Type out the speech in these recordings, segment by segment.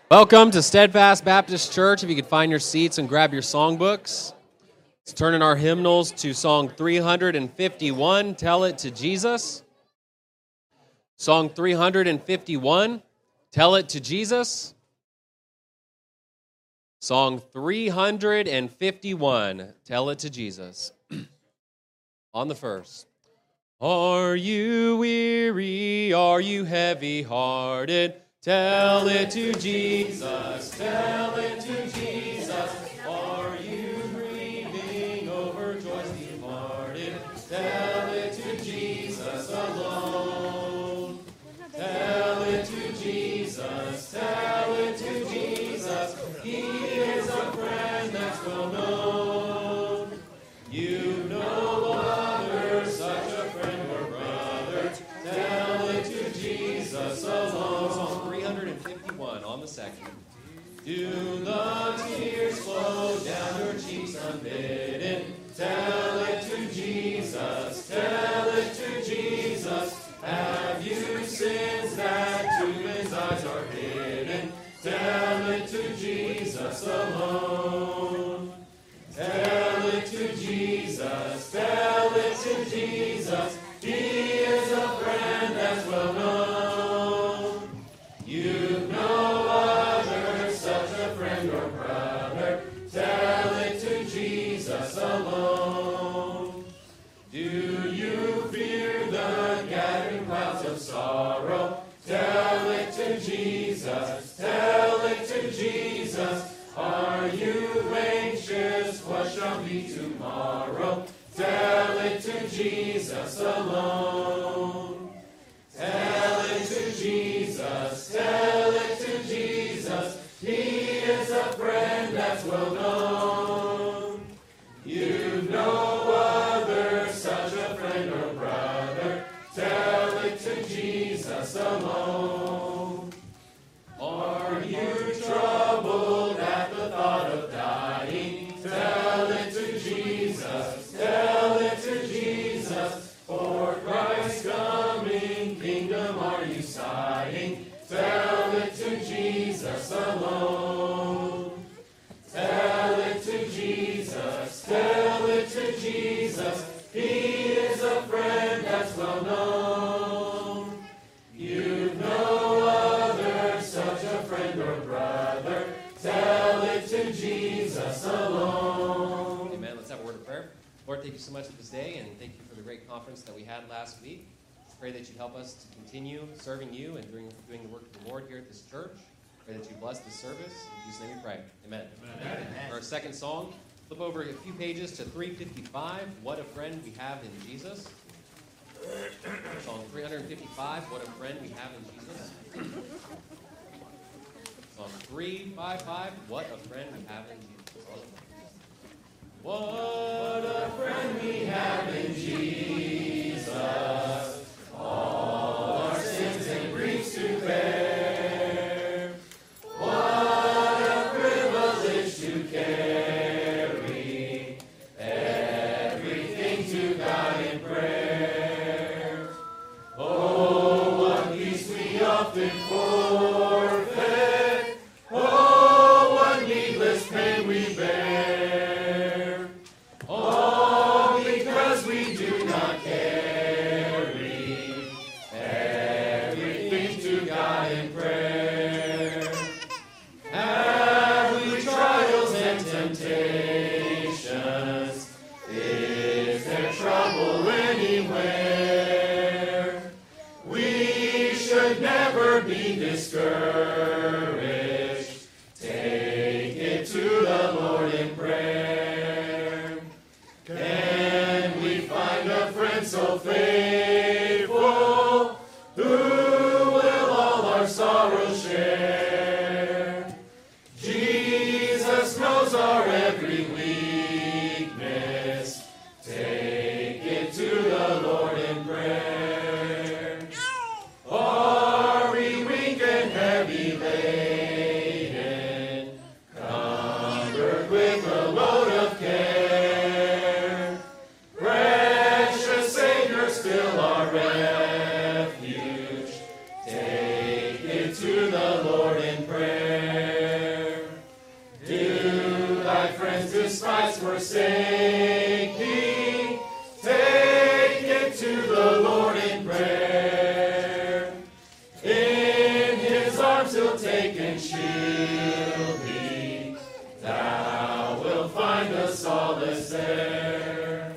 Welcome to Steadfast Baptist Church. If you could find your seats and grab your songbooks. Let's turn in our hymnals to Song 351, Tell It to Jesus. Song 351, Tell It to Jesus. Song 351, Tell It to Jesus. On the first. Are you weary? Are you heavy-hearted? Tell it to Jesus, tell it to Jesus. Are you grieving over joys departed? Tell it to Jesus alone. Tell it to Jesus, tell it to Jesus. He is a friend that's well known. You know other, such a friend or brother. Tell it to Jesus alone. Psalm 351 on the second. Do the tears flow down your cheeks unbidden? Tell it to Jesus, tell it to Jesus. Have you sins that to men's eyes are hidden? Tell it to Jesus alone. Tell it to Jesus, tell it to Jesus. He is a friend that's well known. You've no other, such a friend or brother. Tell it to Jesus alone. Do you fear the gathering clouds of sorrow? Tell it to Jesus, tell it to Jesus. Are you anxious? What shall be tomorrow? Tell it to Jesus alone. Tell it to Jesus, tell it to Jesus. He is a friend that's well known. You've no other, such a friend or brother. Tell it to Jesus alone. Are you troubled at the thought of dying? Tell it to Jesus, tell it to Jesus. For Christ's coming kingdom are you sighing? Tell it to Jesus alone. Tell it to Jesus, tell it to Jesus. He is a friend that's well known. You've no other, such a friend or brother. Tell it to Jesus alone. Amen. Let's have a word of prayer. Lord, thank you so much for this day, and thank you for the great conference that we had last week. Pray that you'd help us to continue serving you and doing the work of the Lord here at this church. Pray that you bless this service. In Jesus' name we pray. Amen. Amen. For our second song, flip over a few pages to 355, What a Friend We Have in Jesus. Song 355, What a Friend We Have in Jesus. Song 355, What a Friend We Have in Jesus. What a friend we have in Jesus, all our sins and griefs to bear. What a privilege to carry everything to God in prayer. Oh, what peace we often forfeit. Oh, what needless pain we bear. All because we do not carry everything to God in prayer. Have we trials and temptations? Is there trouble anywhere? We should never be discouraged. Take it to the Lord in prayer. Can we find a friend so faithful who will all our sorrows share? Jesus knows our every weakness. Take it to the Lord in prayer. Are we weak and heavy laden? shield thee, thou wilt find a solace there.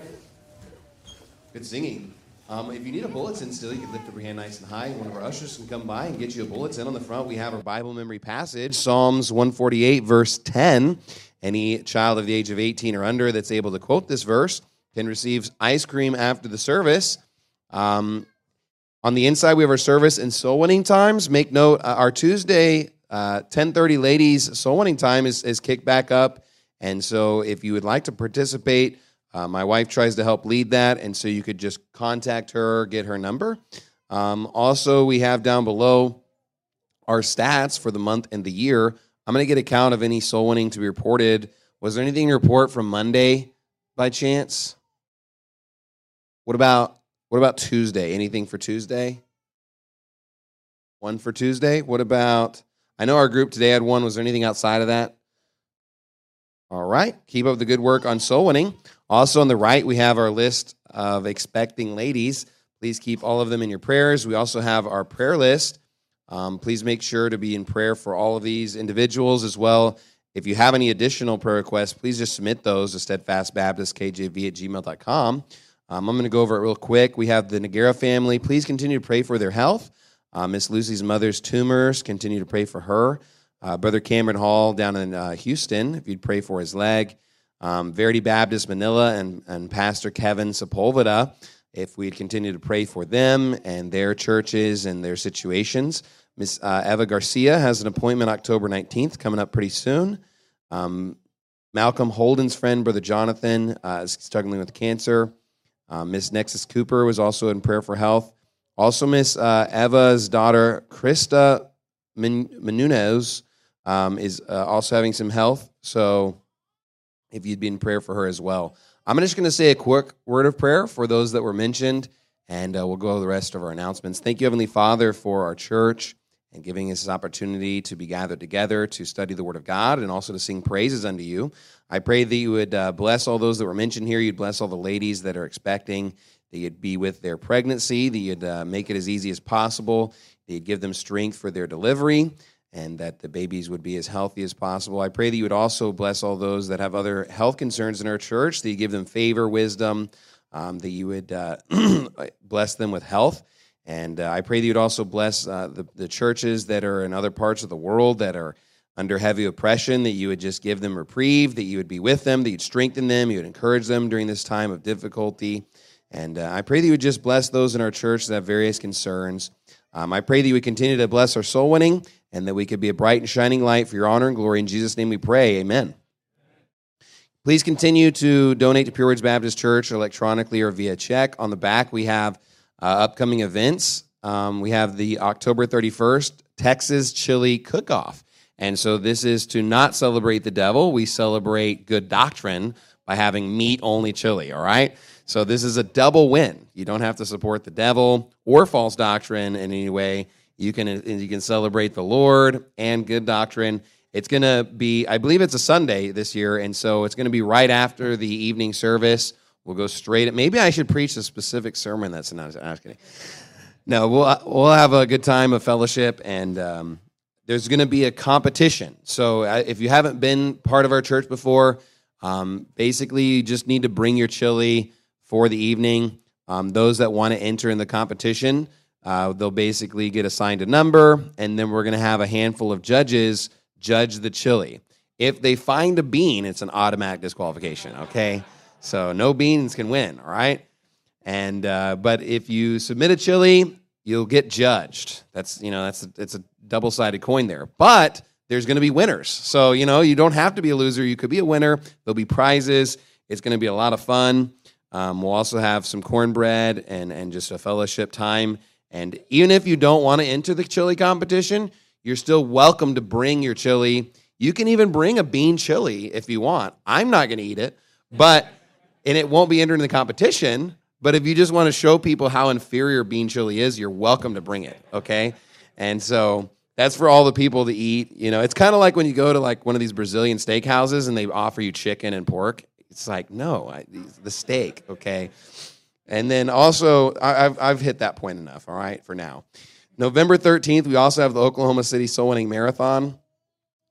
Good singing. If you need a bulletin still, you can lift up your hand nice and high. One of our ushers can come by and get you a bulletin. On the front, we have our Bible memory passage, Psalms 148, verse 10. Any child of the age of 18 or under that's able to quote this verse can receive ice cream after the service. On the inside, we have our service and soul winning times. Make note, our Tuesday 10:30 ladies soul winning time is kicked back up. And so if you would like to participate, my wife tries to help lead that, and so you could just contact her, get her number. Also, we have down below our stats for the month and the year. I'm going to get a count of any soul winning to be reported. Was there anything to report from Monday by chance? What about Tuesday? Anything for Tuesday? One for Tuesday? What about, I know our group today had one. Was there anything outside of that? All right. Keep up the good work on soul winning. Also on the right, we have our list of expecting ladies. Please keep all of them in your prayers. We also have our prayer list. Please make sure to be in prayer for all of these individuals as well. If you have any additional prayer requests, please just submit those to steadfastbaptistkjv@gmail.com. I'm going to go over it real quick. We have the Nagara family. Please continue to pray for their health. Miss Lucy's mother's tumors, continue to pray for her. Brother Cameron Hall down in Houston, if you'd pray for his leg. Verity Baptist Manila and Pastor Kevin Sepulveda, if we'd continue to pray for them and their churches and their situations. Miss Eva Garcia has an appointment October 19th, coming up pretty soon. Malcolm Holden's friend, Brother Jonathan, is struggling with cancer. Miss Nexus Cooper was also in prayer for health. Also, Miss Eva's daughter, Krista Menunez, is also having some health. So if you'd be in prayer for her as well. I'm just going to say a quick word of prayer for those that were mentioned, and we'll go over the rest of our announcements. Thank you, Heavenly Father, for our church and giving us this opportunity to be gathered together to study the Word of God and also to sing praises unto you. I pray that you would bless all those that were mentioned here. You'd bless all the ladies that are expecting, that you'd be with their pregnancy, that you'd make it as easy as possible, that you'd give them strength for their delivery, and that the babies would be as healthy as possible. I pray that you would also bless all those that have other health concerns in our church, that you give them favor, wisdom, that you would bless them with health. And I pray that you would also bless the churches that are in other parts of the world that are under heavy oppression, that you would just give them reprieve, that you would be with them, that you'd strengthen them, you would encourage them during this time of difficulty. And I pray that you would just bless those in our church that have various concerns. I pray that you would continue to bless our soul winning, and that we could be a bright and shining light for your honor and glory. In Jesus' name we pray, amen. Please continue to donate to Pure Words Baptist Church electronically or via check. On the back, we have upcoming events. We have the October 31st Texas Chili Cook-Off. And so this is to not celebrate the devil. We celebrate good doctrine by having meat-only chili, all right? So this is a double win. You don't have to support the devil or false doctrine in any way. You can celebrate the Lord and good doctrine. It's going to be, I believe it's a Sunday this year, and so it's going to be right after the evening service. We'll go straight at, maybe I should preach a specific sermon. That's not, I'm kidding. No, we'll have a good time of fellowship, and there's going to be a competition. So if you haven't been part of our church before, basically you just need to bring your chili for the evening. Those that want to enter in the competition, they'll basically get assigned a number, and then we're going to have a handful of judges judge the chili. If they find a bean, it's an automatic disqualification, okay? So no beans can win, all right? And but if you submit a chili, you'll get judged. It's a double-sided coin there. But there's going to be winners. So, you don't have to be a loser. You could be a winner. There'll be prizes. It's going to be a lot of fun. We'll also have some cornbread and just a fellowship time. And even if you don't want to enter the chili competition, you're still welcome to bring your chili. You can even bring a bean chili if you want. I'm not going to eat it, and it won't be entering the competition. But if you just want to show people how inferior bean chili is, you're welcome to bring it, okay? And so that's for all the people to eat. It's kind of like when you go to one of these Brazilian steakhouses and they offer you chicken and pork. It's like, no, the steak, okay? And then also, I've hit that point enough, all right, for now. November 13th, we also have the Oklahoma City Soul Winning Marathon.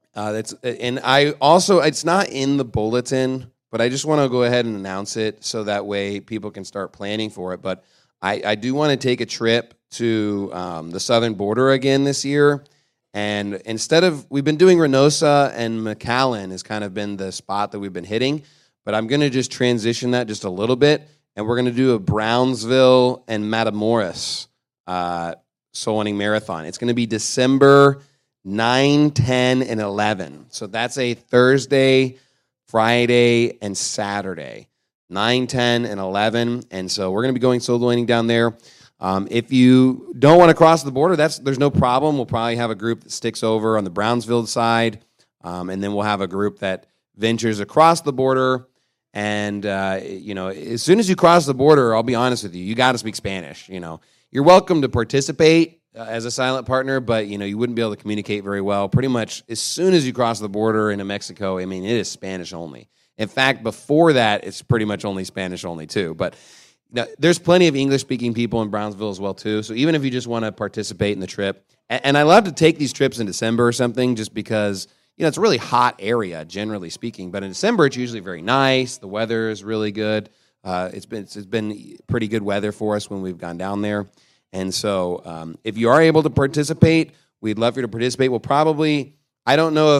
And I also, it's not in the bulletin, but I just want to go ahead and announce it so that way people can start planning for it. But I do want to take a trip to the southern border again this year. And instead of, we've been doing Reynosa and McAllen has kind of been the spot that we've been hitting, but I'm going to just transition that just a little bit, and we're going to do a Brownsville and Matamoros soul winning marathon. It's going to be December 9, 10, and 11. So that's a Thursday, Friday, and Saturday. 9, 10, and 11. And so we're going to be going soul winning down there. If you don't want to cross the border, there's no problem. We'll probably have a group that sticks over on the Brownsville side, and then we'll have a group that ventures across the border. And as soon as you cross the border, I'll be honest with you, you got to speak Spanish. You're welcome to participate as a silent partner, but you wouldn't be able to communicate very well. Pretty much as soon as you cross the border into Mexico, it is Spanish only. In fact, before that, it's pretty much only Spanish only too. But now, there's plenty of English-speaking people in Brownsville as well, too. So even if you just want to participate in the trip, and I love to take these trips in December or something just because, it's a really hot area, generally speaking. But in December, it's usually very nice. The weather is really good. It's been pretty good weather for us when we've gone down there. And so if you are able to participate, we'd love for you to participate. We'll probably, I don't know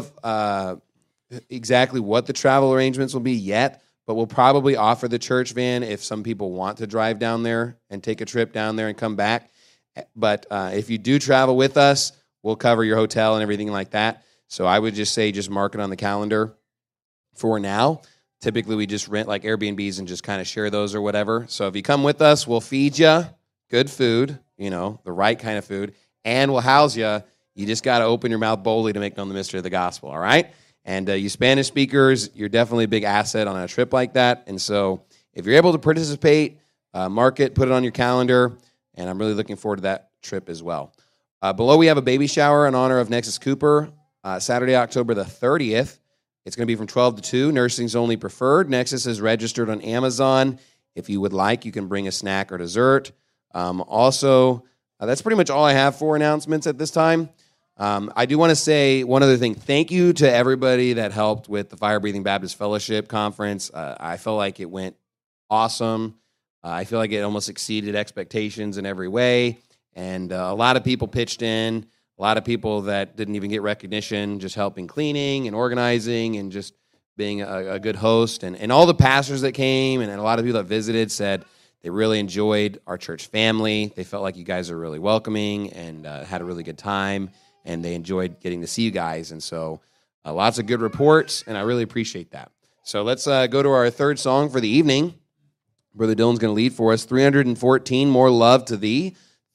if exactly what the travel arrangements will be yet, but we'll probably offer the church van if some people want to drive down there and take a trip down there and come back. But if you do travel with us, we'll cover your hotel and everything like that. So I would just say just mark it on the calendar for now. Typically, we just rent like Airbnbs and just kind of share those or whatever. So if you come with us, we'll feed you good food, the right kind of food, and we'll house you. You just got to open your mouth boldly to make known the mystery of the gospel, all right? And you Spanish speakers, you're definitely a big asset on a trip like that. And so if you're able to participate, mark it, put it on your calendar, and I'm really looking forward to that trip as well. Below, we have a baby shower in honor of Nexus Cooper, Saturday, October the 30th. It's going to be from 12 to 2. Nursing's only preferred. Nexus is registered on Amazon. If you would like, you can bring a snack or dessert. Also, that's pretty much all I have for announcements at this time. I do want to say one other thing. Thank you to everybody that helped with the Fire Breathing Baptist Fellowship Conference. I feel like it went awesome. I feel like it almost exceeded expectations in every way. And a lot of people pitched in. A lot of people that didn't even get recognition, just helping cleaning and organizing and just being a good host. And all the pastors that came and a lot of people that visited said they really enjoyed our church family. They felt like you guys are really welcoming and had a really good time. And they enjoyed getting to see you guys. And so lots of good reports, and I really appreciate that. So let's go to our third song for the evening. Brother Dylan's going to lead for us. 314, More Love to Thee.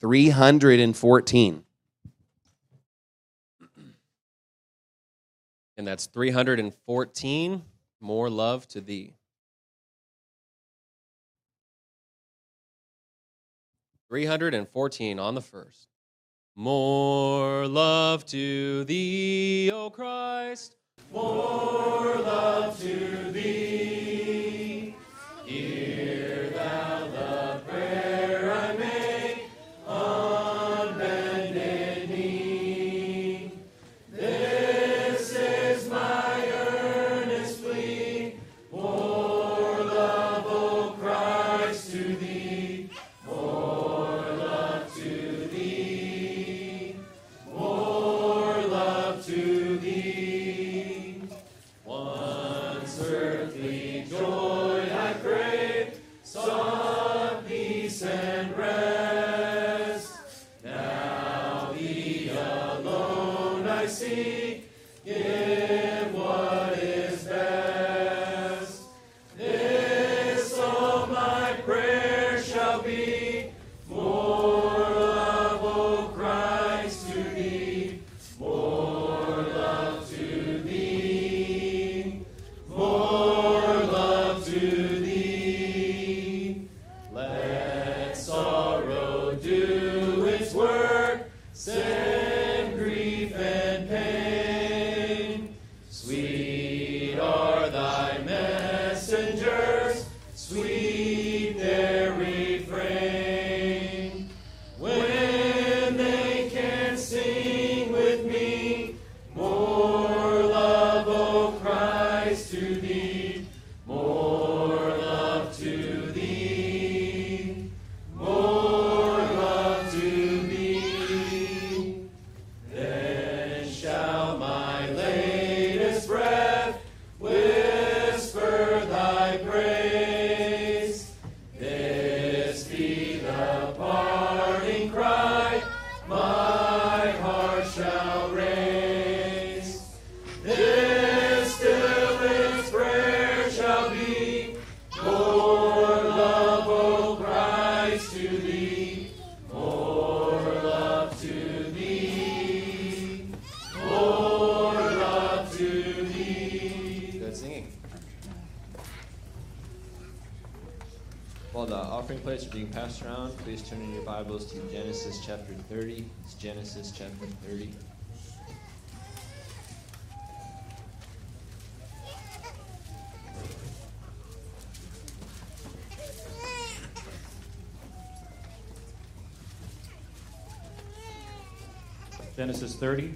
314. And that's 314, More Love to Thee. 314 on the first. More love to Thee, O Christ. More love to Thee. Hear Thou the prayer I make on bended knee. This is my earnest plea. More love, O Christ, to Thee. More love to Thee. More love to Thee. Once earthly joy I crave, sought peace and rest. Now Thee alone I seek, give what is best. This all my prayer shall be, more love, O Christ, to Thee. More love to Thee. More love to Thee. Let sorrow do its work, send grief and pain. Sweet are Thy messengers, sweet their refrain. When they can sing with me, more offering plates are being passed around. Please turn in your Bibles to Genesis chapter 30. It's Genesis chapter 30. Genesis 30.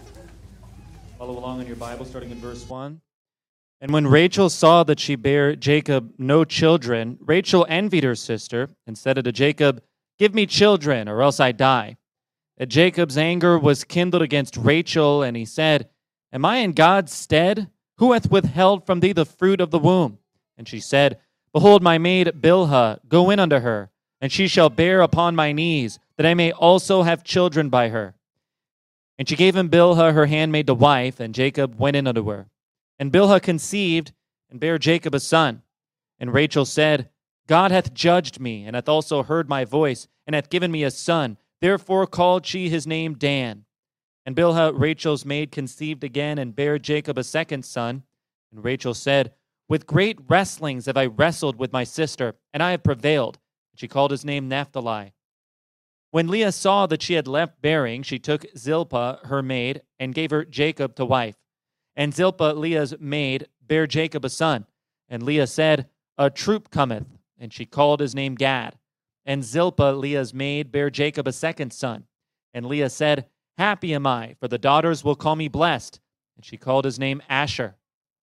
Follow along in your Bible, starting in verse 1. And when Rachel saw that she bare Jacob no children, Rachel envied her sister and said unto Jacob, Give me children, or else I die. And Jacob's anger was kindled against Rachel, and he said, Am I in God's stead? Who hath withheld from thee the fruit of the womb? And she said, Behold, my maid Bilhah, go in unto her, and she shall bear upon my knees, that I may also have children by her. And she gave him Bilhah her handmaid to wife, and Jacob went in unto her. And Bilhah conceived, and bare Jacob a son. And Rachel said, God hath judged me, and hath also heard my voice, and hath given me a son. Therefore called she his name Dan. And Bilhah, Rachel's maid, conceived again, and bare Jacob a second son. And Rachel said, With great wrestlings have I wrestled with my sister, and I have prevailed. And she called his name Naphtali. When Leah saw that she had left bearing, she took Zilpah, her maid, and gave her Jacob to wife. And Zilpah, Leah's maid, bare Jacob a son. And Leah said, A troop cometh. And she called his name Gad. And Zilpah, Leah's maid, bare Jacob a second son. And Leah said, Happy am I, for the daughters will call me blessed. And she called his name Asher.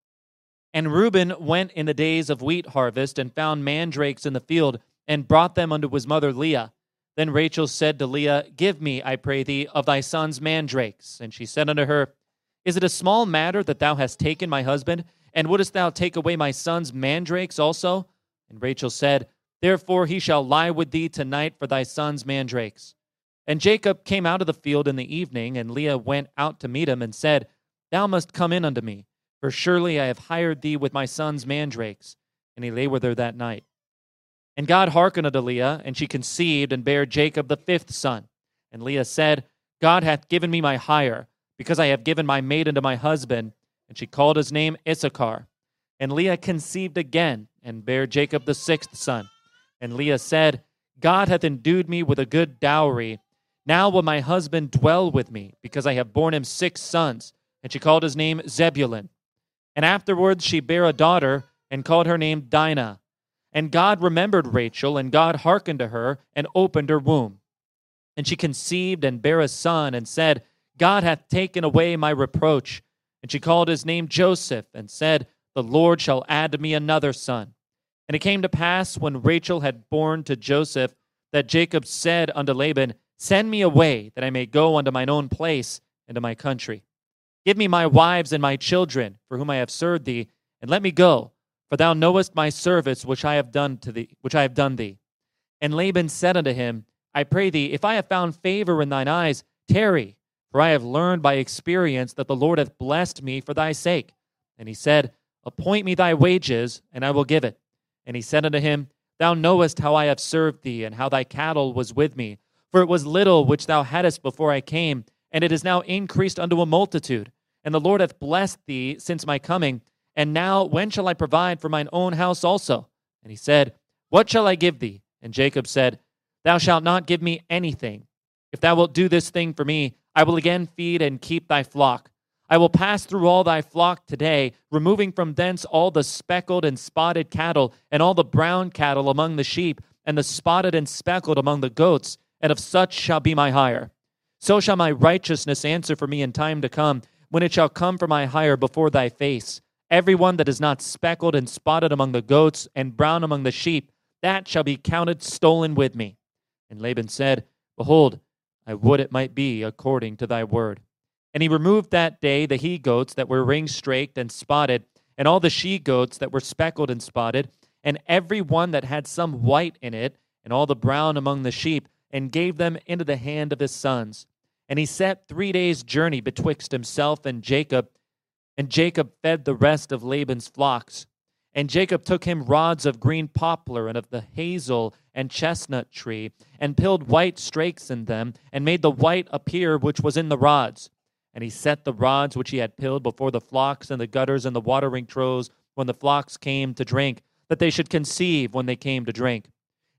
And Reuben went in the days of wheat harvest, and found mandrakes in the field, and brought them unto his mother Leah. Then Rachel said to Leah, Give me, I pray thee, of thy son's mandrakes. And she said unto her, Is it a small matter that thou hast taken my husband? And wouldest thou take away my son's mandrakes also? And Rachel said, Therefore he shall lie with thee tonight for thy son's mandrakes. And Jacob came out of the field in the evening, and Leah went out to meet him, and said, Thou must come in unto me, for surely I have hired thee with my son's mandrakes. And he lay with her that night. And God hearkened unto Leah, and she conceived, and bare Jacob the fifth son. And Leah said, God hath given me my hire, because I have given my maid unto my husband. And she called his name Issachar. And Leah conceived again, and bare Jacob the sixth son. And Leah said, God hath endued me with a good dowry. Now will my husband dwell with me, because I have borne him 6 sons. And she called his name Zebulun. And afterwards she bare a daughter, and called her name Dinah. And God remembered Rachel, and God hearkened to her, and opened her womb. And she conceived, and bare a son, and said, God hath taken away my reproach. And she called his name Joseph, and said, The Lord shall add to me another son. And it came to pass, when Rachel had borne to Joseph, that Jacob said unto Laban, Send me away, that I may go unto mine own place, and to my country. Give me my wives and my children, for whom I have served thee, and let me go. For thou knowest my service which I have done thee. And Laban said unto him, I pray thee, if I have found favor in thine eyes, tarry, for I have learned by experience that the Lord hath blessed me for thy sake. And he said, Appoint me thy wages, and I will give it. And he said unto him, Thou knowest how I have served thee, and how thy cattle was with me. For it was little which thou hadst before I came, and it is now increased unto a multitude. And the Lord hath blessed thee since my coming. And now when shall I provide for mine own house also? And he said, What shall I give thee? And Jacob said, Thou shalt not give me anything. If thou wilt do this thing for me, I will again feed and keep thy flock. I will pass through all thy flock today, removing from thence all the speckled and spotted cattle, and all the brown cattle among the sheep, and the spotted and speckled among the goats, and of such shall be my hire. So shall my righteousness answer for me in time to come, when it shall come for my hire before thy face. Every one that is not speckled and spotted among the goats, and brown among the sheep, that shall be counted stolen with me. And Laban said, Behold, I would it might be according to thy word. And he removed that day the he-goats that were ring-straked and spotted, and all the she-goats that were speckled and spotted, and every one that had some white in it, and all the brown among the sheep, and gave them into the hand of his sons. And he set 3 days' journey betwixt himself and Jacob fed the rest of Laban's flocks. And Jacob took him rods of green poplar and of the hazel and chestnut tree, and pilled white strakes in them, and made the white appear which was in the rods. And he set the rods which he had pilled before the flocks and the gutters and the watering troughs when the flocks came to drink, that they should conceive when they came to drink.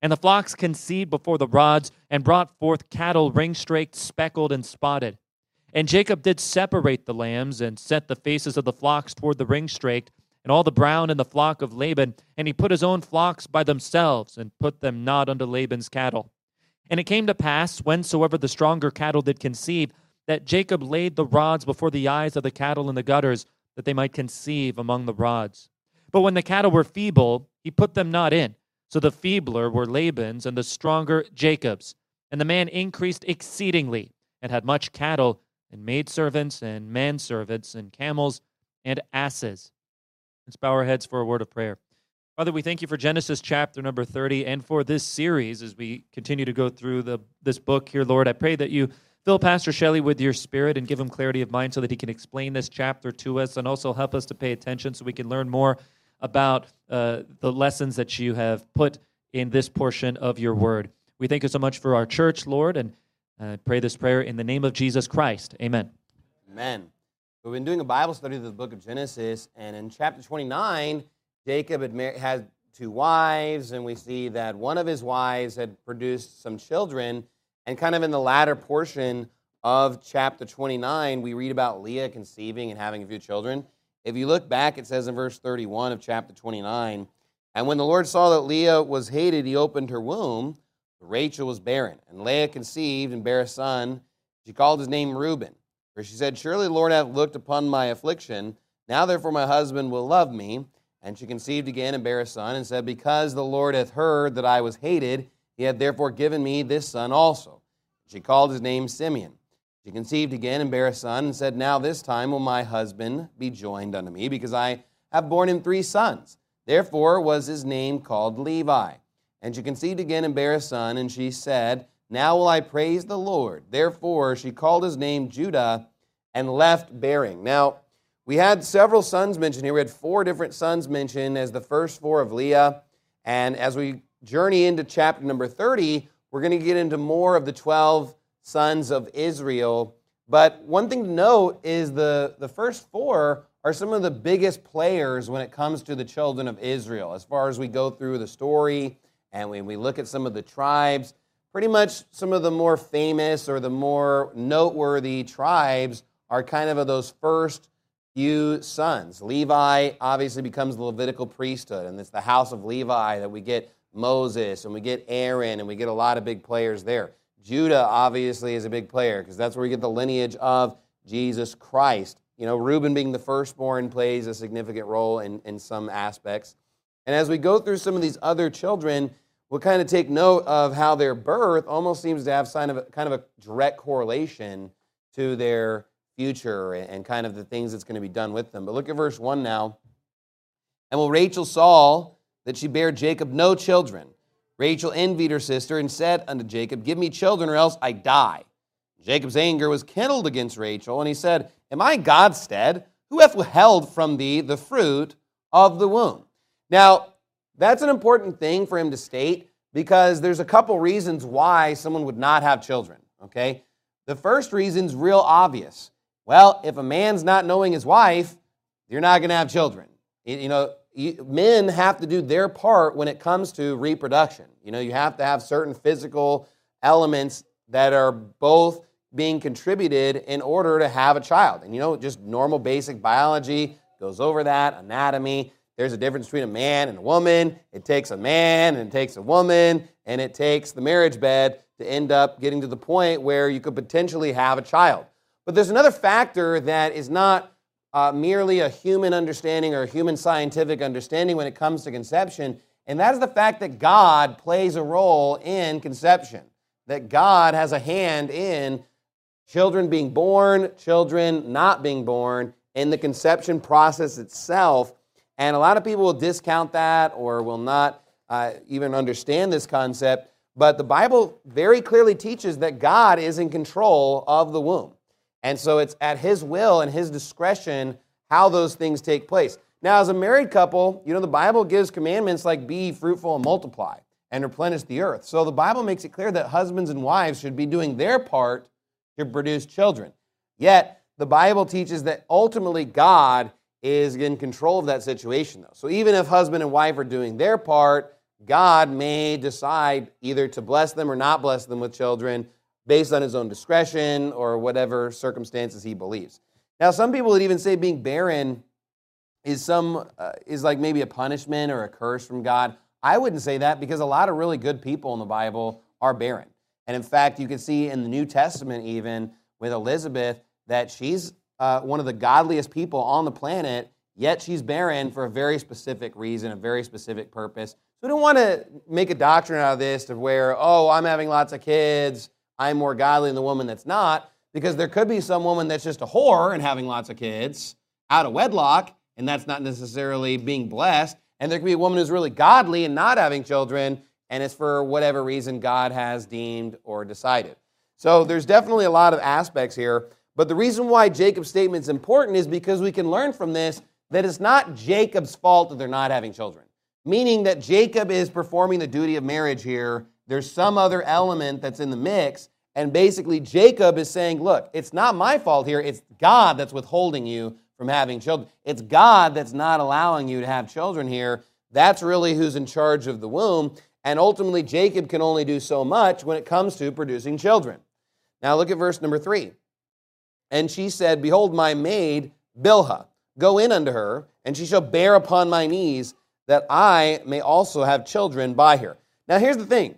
And the flocks conceived before the rods and brought forth cattle ring-straked, speckled, and spotted. And Jacob did separate the lambs and set the faces of the flocks toward the ring-straked, and all the brown in the flock of Laban, and he put his own flocks by themselves, and put them not unto Laban's cattle. And it came to pass, whensoever the stronger cattle did conceive, that Jacob laid the rods before the eyes of the cattle in the gutters, that they might conceive among the rods. But when the cattle were feeble, he put them not in. So the feebler were Laban's, and the stronger Jacob's. And the man increased exceedingly, and had much cattle, and maidservants, and manservants, and camels, and asses. Let's bow our heads for a word of prayer. Father, we thank you for Genesis chapter number 30 and for this series as we continue to go through this book here, Lord. I pray that you fill Pastor Shelley with your spirit and give him clarity of mind so that he can explain this chapter to us, and also help us to pay attention so we can learn more about the lessons that you have put in this portion of your word. We thank you so much for our church, Lord, and I pray this prayer in the name of Jesus Christ. Amen. Amen. We've been doing a Bible study of the book of Genesis, and in chapter 29, Jacob had two wives, and we see that one of his wives had produced some children, and kind of in the latter portion of chapter 29, we read about Leah conceiving and having a few children. If you look back, it says in verse 31 of chapter 29, and when the Lord saw that Leah was hated, he opened her womb. Rachel was barren, and Leah conceived and bare a son. She called his name Reuben. For she said, surely the Lord hath looked upon my affliction. Now therefore my husband will love me. And she conceived again and bare a son, and said, because the Lord hath heard that I was hated, he hath therefore given me this son also. She called his name Simeon. She conceived again and bare a son, and said, now this time will my husband be joined unto me, because I have borne him 3 sons. Therefore was his name called Levi. And she conceived again and bare a son, and she said, now will I praise the Lord. Therefore she called his name Judah, and left bearing. Now, we had several sons mentioned here. We had 4 different sons mentioned as the first 4 of Leah. And as we journey into chapter number 30, we're going to get into more of the 12 sons of Israel. But one thing to note is the first 4 are some of the biggest players when it comes to the children of Israel. As far as we go through the story and when we look at some of the tribes, pretty much some of the more famous or the more noteworthy tribes are kind of those first few sons. Levi obviously becomes the Levitical priesthood, and it's the house of Levi that we get Moses, and we get Aaron, and we get a lot of big players there. Judah obviously is a big player because that's where we get the lineage of Jesus Christ. You know, Reuben being the firstborn plays a significant role in some aspects. And as we go through some of these other children, we'll kind of take note of how their birth almost seems to have kind of a direct correlation to their future and kind of the things that's going to be done with them. But look at verse 1 now. And when Rachel saw that she bare Jacob no children, Rachel envied her sister and said unto Jacob, give me children or else I die. Jacob's anger was kindled against Rachel, and he said, am I in God's stead? Who hath withheld from thee the fruit of the womb? Now, that's an important thing for him to state because there's a couple reasons why someone would not have children, okay? The first reason's real obvious. Well, if a man's not knowing his wife, you're not going to have children. Men have to do their part when it comes to reproduction. You have to have certain physical elements that are both being contributed in order to have a child. And just normal basic biology goes over that, anatomy. There's a difference between a man and a woman. It takes a man and it takes a woman, and it takes the marriage bed to end up getting to the point where you could potentially have a child. But there's another factor that is not merely a human understanding or a human scientific understanding when it comes to conception, and that is the fact that God plays a role in conception, that God has a hand in children being born, children not being born, in the conception process itself. And a lot of people will discount that or will not even understand this concept, but the Bible very clearly teaches that God is in control of the womb. And so it's at His will and His discretion how those things take place. Now, as a married couple, the Bible gives commandments like be fruitful and multiply and replenish the earth. So the Bible makes it clear that husbands and wives should be doing their part to produce children. Yet, the Bible teaches that ultimately God is in control of that situation, though. So even if husband and wife are doing their part, God may decide either to bless them or not bless them with children based on his own discretion or whatever circumstances he believes. Now, some people would even say being barren is like maybe a punishment or a curse from God. I wouldn't say that, because a lot of really good people in the Bible are barren. And in fact, you can see in the New Testament even with Elizabeth that she's one of the godliest people on the planet, yet she's barren for a very specific reason, a very specific purpose. So we don't want to make a doctrine out of this to where, oh, I'm having lots of kids, I'm more godly than the woman that's not, because there could be some woman that's just a whore and having lots of kids out of wedlock, and that's not necessarily being blessed. And there could be a woman who's really godly and not having children, and it's for whatever reason God has deemed or decided. So there's definitely a lot of aspects here, but the reason why Jacob's statement is important is because we can learn from this that it's not Jacob's fault that they're not having children, meaning that Jacob is performing the duty of marriage here. There's some other element that's in the mix, and basically Jacob is saying, look, it's not my fault here, it's God that's withholding you from having children. It's God that's not allowing you to have children here. That's really who's in charge of the womb. And ultimately, Jacob can only do so much when it comes to producing children. Now look at verse number 3. And she said, behold, my maid Bilhah, go in unto her, and she shall bear upon my knees, that I may also have children by her. Now here's the thing.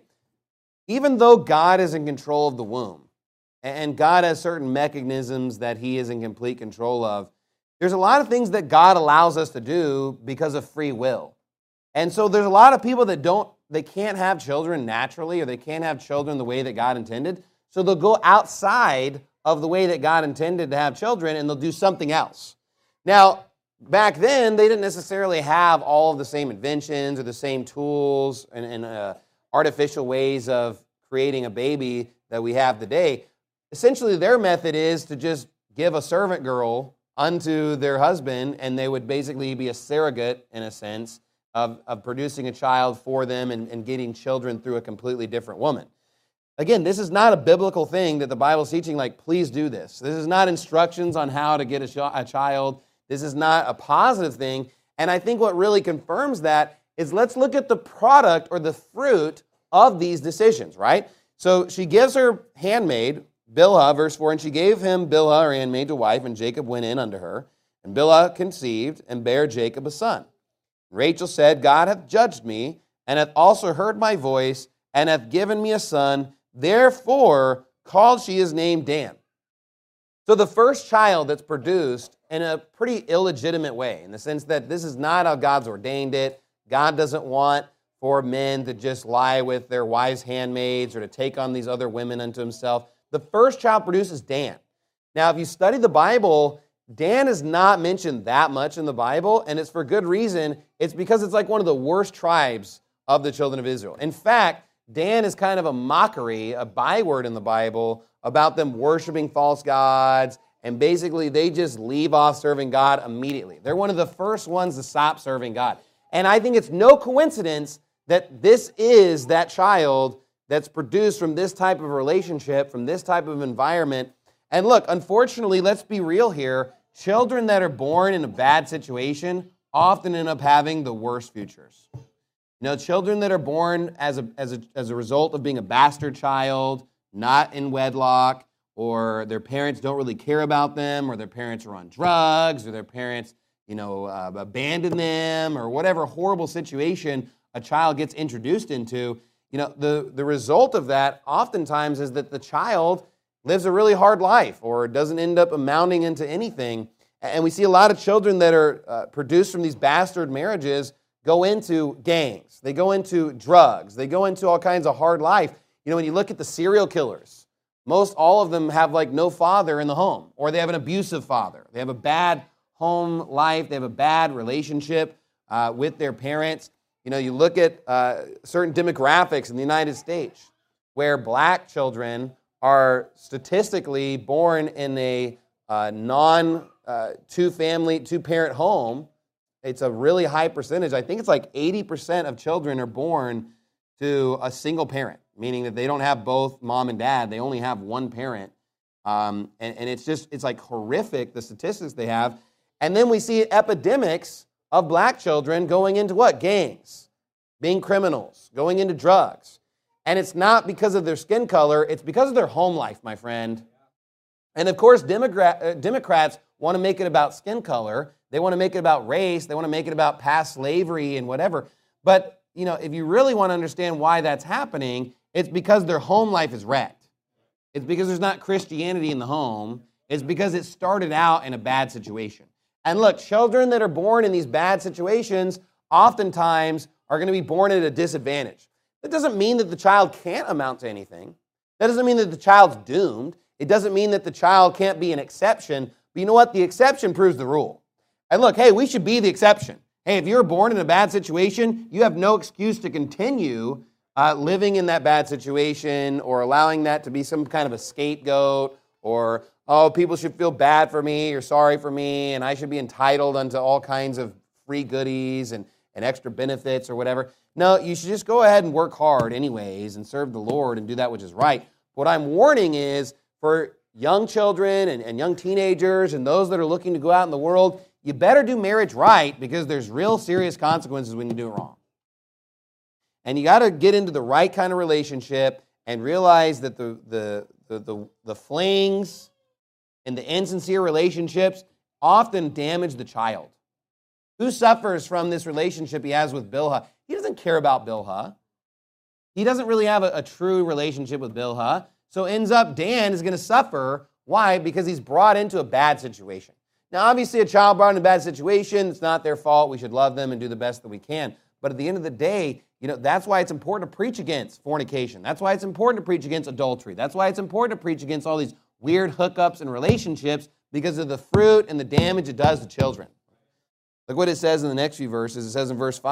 Even though God is in control of the womb, and God has certain mechanisms that he is in complete control of, there's a lot of things that God allows us to do because of free will. And so there's a lot of people that they can't have children naturally, or they can't have children the way that God intended. So they'll go outside of the way that God intended to have children, and they'll do something else. Now, back then, they didn't necessarily have all of the same inventions or the same tools and artificial ways of creating a baby that we have today. Essentially, their method is to just give a servant girl unto their husband, and they would basically be a surrogate, in a sense, of producing a child for them and getting children through a completely different woman. Again, this is not a biblical thing that the Bible's teaching, like, please do this. This is not instructions on how to get a child. This is not a positive thing. And I think what really confirms that is, let's look at the product or the fruit of these decisions, right? So she gives her handmaid, Bilhah, verse 4, and she gave him Bilhah, her handmaid, to wife, and Jacob went in unto her. And Bilhah conceived and bare Jacob a son. Rachel said, God hath judged me, and hath also heard my voice, and hath given me a son. Therefore called she his name Dan. So the first child that's produced in a pretty illegitimate way, in the sense that this is not how God's ordained it. God doesn't want for men to just lie with their wives' handmaids or to take on these other women unto himself. The first child produced is Dan. Now, if you study the Bible, Dan is not mentioned that much in the Bible, and it's for good reason. It's because it's like one of the worst tribes of the children of Israel. In fact, Dan is kind of a mockery, a byword in the Bible about them worshiping false gods, and basically they just leave off serving God immediately. They're one of the first ones to stop serving God. And I think it's no coincidence that this is that child that's produced from this type of relationship, from this type of environment. And look, unfortunately, let's be real here. Children that are born in a bad situation often end up having the worst futures. You know, children that are born as a result of being a bastard child, not in wedlock, or their parents don't really care about them, or their parents are on drugs, or their parents, abandon them, or whatever horrible situation a child gets introduced into, the result of that oftentimes is that the child lives a really hard life or doesn't end up amounting into anything. And we see a lot of children that are produced from these bastard marriages go into gangs. They go into drugs. They go into all kinds of hard life. When you look at the serial killers, most all of them have no father in the home, or they have an abusive father. They have a bad home life. They have a bad relationship with their parents. You look at certain demographics in the United States where black children are statistically born in a two-parent home. It's a really high percentage. I think it's 80% of children are born to a single parent, meaning that they don't have both mom and dad. They only have one parent. And it's horrific, the statistics they have. And then we see epidemics of black children going into what? Gangs. being criminals, going into drugs. And it's not because of their skin color, it's because of their home life, my friend. And of course, Democrats want to make it about skin color. They want to make it about race. They want to make it about past slavery and whatever. But, if you really want to understand why that's happening, it's because their home life is wrecked. It's because there's not Christianity in the home. It's because it started out in a bad situation. And look, children that are born in these bad situations oftentimes are going to be born at a disadvantage. That doesn't mean that the child can't amount to anything. That doesn't mean that the child's doomed. It doesn't mean that the child can't be an exception. But you know what? The exception proves the rule. And look, hey, we should be the exception. Hey, if you were born in a bad situation, you have no excuse to continue living in that bad situation or allowing that to be some kind of a scapegoat or, oh, people should feel bad for me or sorry for me and I should be entitled unto all kinds of free goodies and extra benefits or whatever. No, you should just go ahead and work hard anyways and serve the Lord and do that which is right. What I'm warning is for young children and young teenagers and those that are looking to go out in the world, you better do marriage right because there's real serious consequences when you do it wrong. And you got to get into the right kind of relationship and realize that the flings and the insincere relationships often damage the child. Who suffers from this relationship he has with Bilhah? He doesn't care about Bilhah. He doesn't really have a true relationship with Bilhah. So ends up Dan is going to suffer. Why? Because he's brought into a bad situation. Now, obviously, a child brought in a bad situation, it's not their fault. We should love them and do the best that we can. But at the end of the day, that's why it's important to preach against fornication. That's why it's important to preach against adultery. That's why it's important to preach against all these weird hookups and relationships because of the fruit and the damage it does to children. Look what it says in the next few verses. It says in verse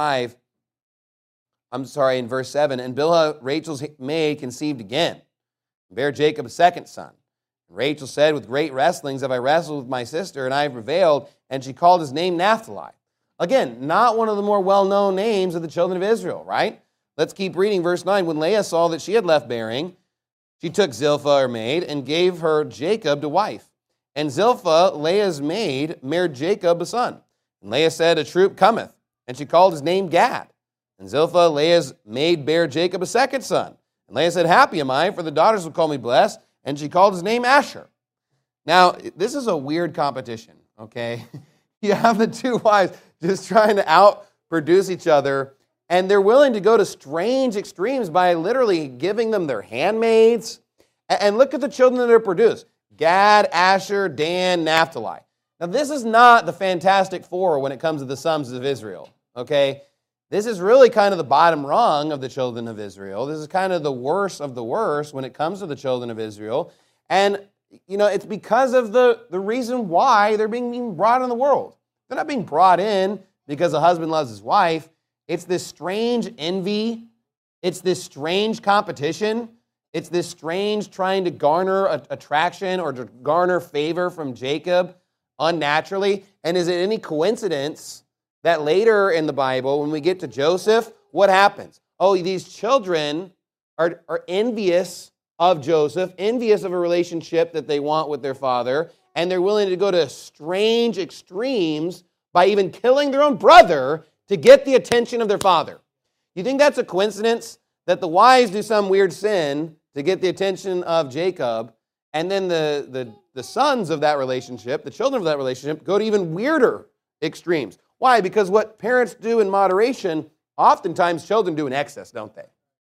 7, and Bilhah, Rachel's maid, conceived again, and bare Jacob a second son. And Rachel said, with great wrestlings have I wrestled with my sister, and I have prevailed, and she called his name Naphtali. Again, not one of the more well-known names of the children of Israel, right? Let's keep reading verse 9. When Leah saw that she had left bearing, she took Zilpah, her maid, and gave her Jacob to wife. And Zilpah, Leah's maid, married Jacob a son. And Leah said, a troop cometh. And she called his name Gad. And Zilpah, Leah's maid, bare Jacob a second son. And Leah said, happy am I, for the daughters will call me blessed. And she called his name Asher. Now, this is a weird competition, okay? You have the two wives just trying to outproduce each other, and they're willing to go to strange extremes by literally giving them their handmaids. And look at the children that are produced. Gad, Asher, Dan, Naphtali. Now, this is not the Fantastic Four when it comes to the sons of Israel, okay? This is really kind of the bottom rung of the children of Israel. This is kind of the worst of the worst when it comes to the children of Israel. And, it's because of the reason why they're being brought in the world. They're not being brought in because a husband loves his wife. It's this strange envy. It's this strange competition. It's this strange trying to garner attraction or to garner favor from Jacob unnaturally. And is it any coincidence that later in the Bible, when we get to Joseph, what happens? Oh, these children are envious of Joseph, envious of a relationship that they want with their father, and they're willing to go to strange extremes by even killing their own brother to get the attention of their father. You think that's a coincidence that the wives do some weird sin to get the attention of Jacob, and then the sons of that relationship, the children of that relationship, go to even weirder extremes? Why? Because what parents do in moderation, oftentimes children do in excess, don't they?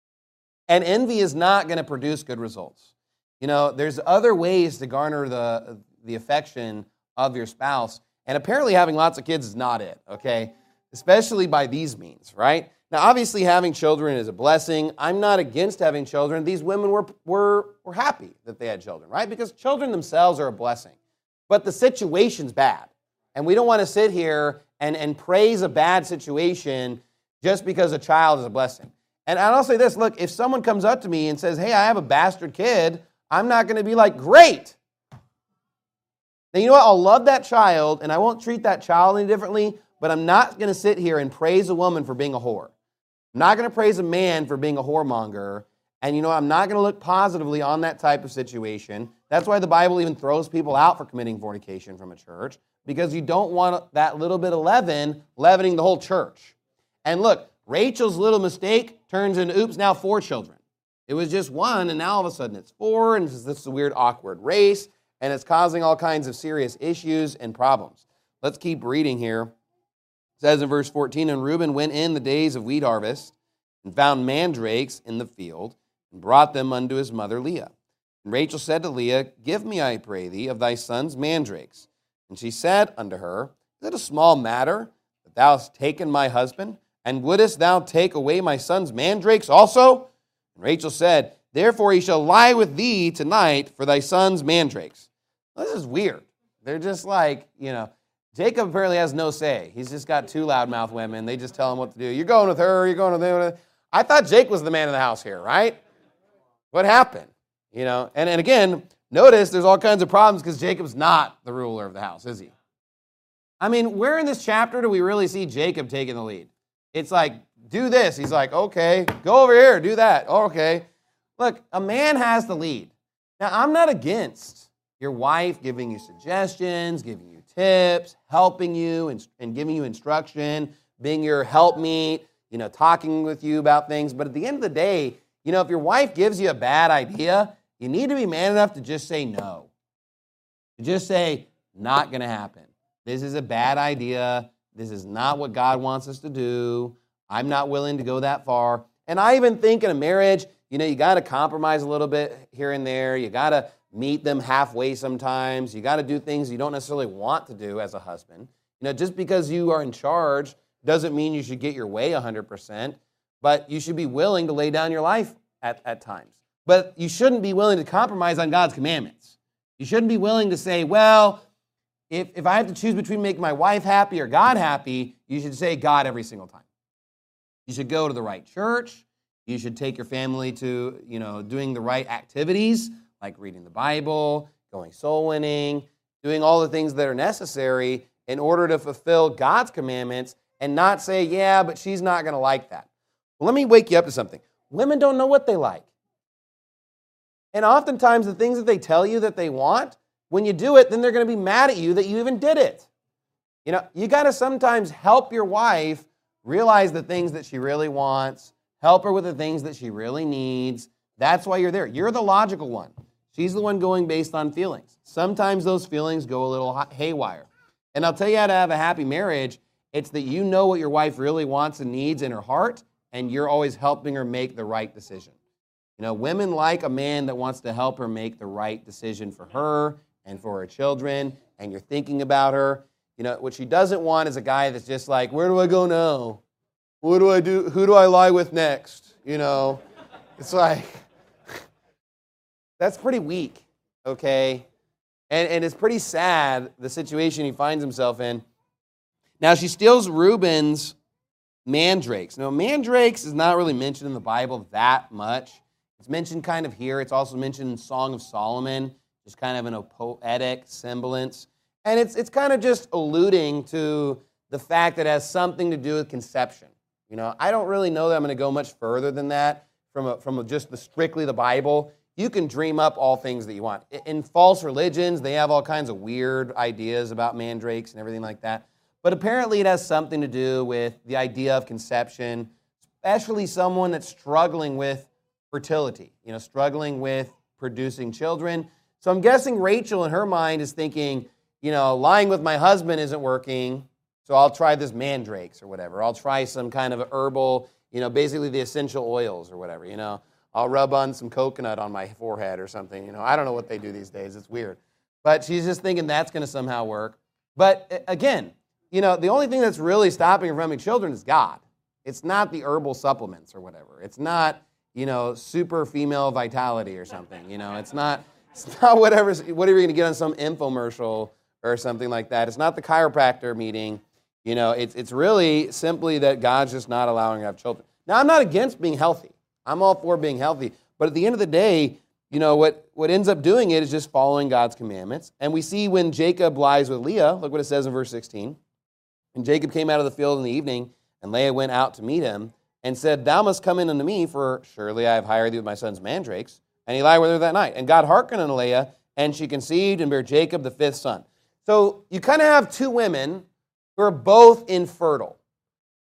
And envy is not going to produce good results. There's other ways to garner the affection of your spouse, and apparently having lots of kids is not it, okay? Especially by these means, right? Now, obviously, having children is a blessing. I'm not against having children. These women were happy that they had children, right? Because children themselves are a blessing. But the situation's bad, and we don't want to sit here and praise a bad situation just because a child is a blessing. And I'll say this, look, if someone comes up to me and says, hey, I have a bastard kid, I'm not going to be like, great. Now, you know what? I'll love that child, and I won't treat that child any differently, but I'm not going to sit here and praise a woman for being a whore. I'm not going to praise a man for being a whoremonger, and I'm not going to look positively on that type of situation. That's why the Bible even throws people out for committing fornication from a church, because you don't want that little bit of leavening the whole church. And look, Rachel's little mistake turns into, oops, now 4 children. It was just 1, and now all of a sudden it's 4, and this is a weird, awkward race, and it's causing all kinds of serious issues and problems. Let's keep reading here. It says in verse 14, and Reuben went in the days of wheat harvest and found mandrakes in the field and brought them unto his mother Leah. And Rachel said to Leah, give me, I pray thee, of thy son's mandrakes. And she said unto her, is it a small matter that thou hast taken my husband? And wouldest thou take away my son's mandrakes also? And Rachel said, therefore he shall lie with thee tonight for thy son's mandrakes. Well, this is weird. They're just like, Jacob apparently has no say. He's just got 2 loudmouth women. They just tell him what to do. You're going with her, you're going with him. I thought Jake was the man of the house here, right? What happened? And again, notice there's all kinds of problems because Jacob's not the ruler of the house, is he? I mean, where in this chapter do we really see Jacob taking the lead? It's like, do this. He's like, okay, go over here, do that. Oh, okay. Look, a man has the lead. Now, I'm not against your wife giving you suggestions, giving you tips, helping you and giving you instruction, being your helpmeet, talking with you about things. But at the end of the day, if your wife gives you a bad idea, you need to be man enough to just say no. To just say, not going to happen. This is a bad idea. This is not what God wants us to do. I'm not willing to go that far. And I even think in a marriage, you got to compromise a little bit here and there. You got to meet them halfway sometimes. You got to do things you don't necessarily want to do as a husband. Just because you are in charge doesn't mean you should get your way 100%, but you should be willing to lay down your life at times. But you shouldn't be willing to compromise on God's commandments. You shouldn't be willing to say, well, if I have to choose between making my wife happy or God happy, you should say God every single time. You should go to the right church. You should take your family to, doing the right activities, like reading the Bible, going soul winning, doing all the things that are necessary in order to fulfill God's commandments and not say, yeah, but she's not going to like that. Well, let me wake you up to something. Women don't know what they like. And oftentimes the things that they tell you that they want, when you do it, then they're going to be mad at you that you even did it. You got to sometimes help your wife realize the things that she really wants, help her with the things that she really needs. That's why you're there. You're the logical one. She's the one going based on feelings. Sometimes those feelings go a little haywire. And I'll tell you how to have a happy marriage. It's that you know what your wife really wants and needs in her heart, and you're always helping her make the right decision. Women like a man that wants to help her make the right decision for her and for her children, and you're thinking about her. What she doesn't want is a guy that's just like, where do I go now? What do I do? Who do I lie with next? It's like, that's pretty weak, okay? And it's pretty sad, the situation he finds himself in. Now, she steals Reuben's mandrakes. Now, mandrakes is not really mentioned in the Bible that much. It's mentioned kind of here. It's also mentioned in Song of Solomon, just kind of in a poetic semblance. And it's kind of just alluding to the fact that it has something to do with conception. I don't really know that I'm going to go much further than that from just strictly the Bible. You can dream up all things that you want. In false religions, they have all kinds of weird ideas about mandrakes and everything like that. But apparently it has something to do with the idea of conception, especially someone that's struggling with fertility, struggling with producing children. So I'm guessing Rachel in her mind is thinking, lying with my husband isn't working, so I'll try this mandrakes or whatever. I'll try some kind of herbal, basically the essential oils or whatever, I'll rub on some coconut on my forehead or something, I don't know what they do these days. It's weird. But she's just thinking that's going to somehow work. But again, the only thing that's really stopping her from having children is God. It's not the herbal supplements or whatever. It's not, super female vitality or something. It's not whatever you're going to get on some infomercial or something like that. It's not the chiropractor meeting. It's really simply that God's just not allowing her to have children. Now, I'm not against being healthy. I'm all for being healthy. But at the end of the day, what ends up doing it is just following God's commandments. And we see when Jacob lies with Leah, look what it says in verse 16. And Jacob came out of the field in the evening, and Leah went out to meet him, and said, thou must come in unto me, for surely I have hired thee with my son's mandrakes. And he lied with her that night. And God hearkened unto Leah, and she conceived and bare Jacob the 5th son. So you kind of have 2 women who are both infertile.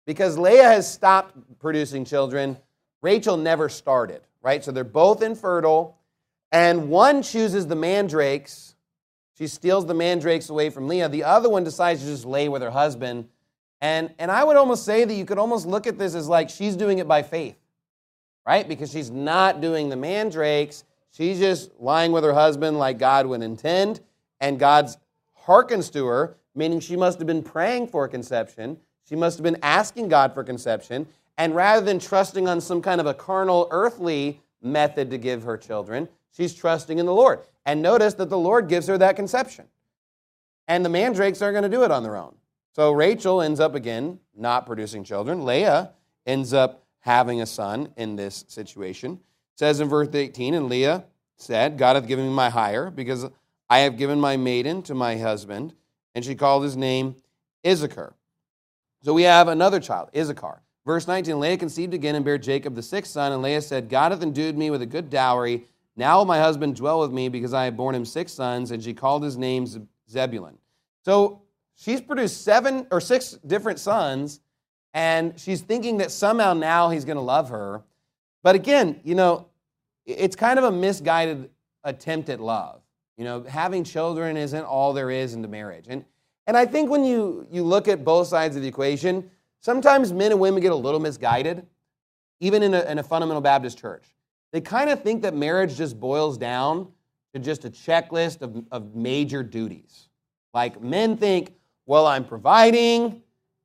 because Leah has stopped producing children. Rachel never started, right? So they're both infertile, and one chooses the mandrakes. She steals the mandrakes away from Leah. The other one decides to just lay with her husband. And I would almost say that you could almost look at this as like she's doing it by faith, right? Because she's not doing the mandrakes. She's just lying with her husband like God would intend, and God hearkens to her, meaning she must have been praying for conception. She must have been asking God for conception, and rather than trusting on some kind of a carnal, earthly method to give her children, she's trusting in the Lord. And notice that the Lord gives her that conception. And the mandrakes aren't going to do it on their own. So Rachel ends up, again, not producing children. Leah ends up having a son in this situation. It says in verse 18, and Leah said, God hath given me my hire, because I have given my maiden to my husband. And she called his name Issachar. So we have another child, Issachar. Verse 19, Leah conceived again and bare Jacob the sixth son. And Leah said, God hath endued me with a good dowry. Now will my husband dwell with me, because I have borne him 6 sons. And she called his name Zebulun. So she's produced 7 or 6 different sons, and she's thinking that somehow now he's going to love her. But again, it's kind of a misguided attempt at love. Having children isn't all there is into marriage. And I think when you look at both sides of the equation, sometimes men and women get a little misguided, even in a fundamental Baptist church. They kind of think that marriage just boils down to just a checklist of major duties. Like men think, well, I'm providing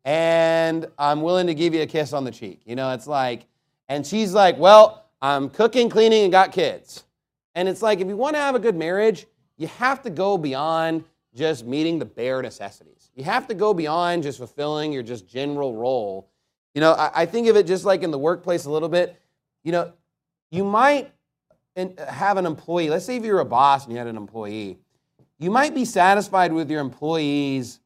and I'm willing to give you a kiss on the cheek. It's like, and she's like, well, I'm cooking, cleaning, and got kids. And it's like, if you want to have a good marriage, you have to go beyond just meeting the bare necessities. You have to go beyond just fulfilling your just general role. I think of it just like in the workplace a little bit. You might have an employee. Let's say if you're a boss and you had an employee, you might be satisfied with your employee's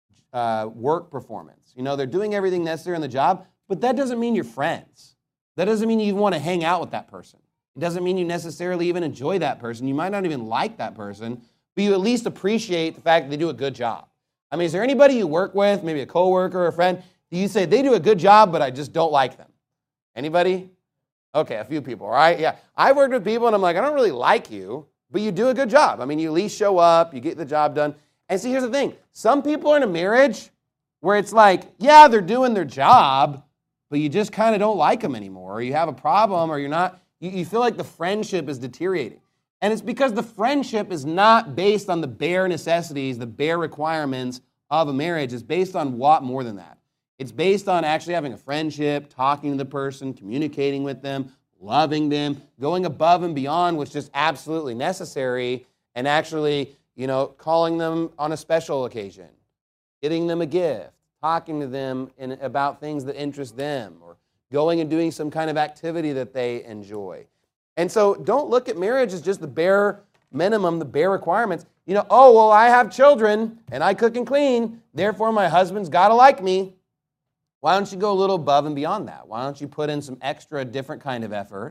work performance. They're doing everything necessary on the job, but that doesn't mean you're friends. That doesn't mean you want to hang out with that person. It doesn't mean you necessarily even enjoy that person. You might not even like that person, but you at least appreciate the fact that they do a good job. I mean, is there anybody you work with, maybe a coworker or a friend, do you say, they do a good job, but I just don't like them? Anybody? Okay, a few people, all right? Yeah. I've worked with people, and I'm like, I don't really like you, but you do a good job. I mean, you at least show up, you get the job done. And see, here's the thing. Some people are in a marriage where it's like, yeah, they're doing their job, but you just kind of don't like them anymore, or you have a problem, or you feel like the friendship is deteriorating. And it's because the friendship is not based on the bare necessities, the bare requirements of a marriage. It's based on a lot more than that. It's based on actually having a friendship, talking to the person, communicating with them, loving them, going above and beyond what's just absolutely necessary, and actually, calling them on a special occasion, getting them a gift, talking to them about things that interest them, or going and doing some kind of activity that they enjoy. And so don't look at marriage as just the bare minimum, the bare requirements. Oh, well, I have children, and I cook and clean, therefore my husband's got to like me. Why don't you go a little above and beyond that? Why don't you put in some extra different kind of effort,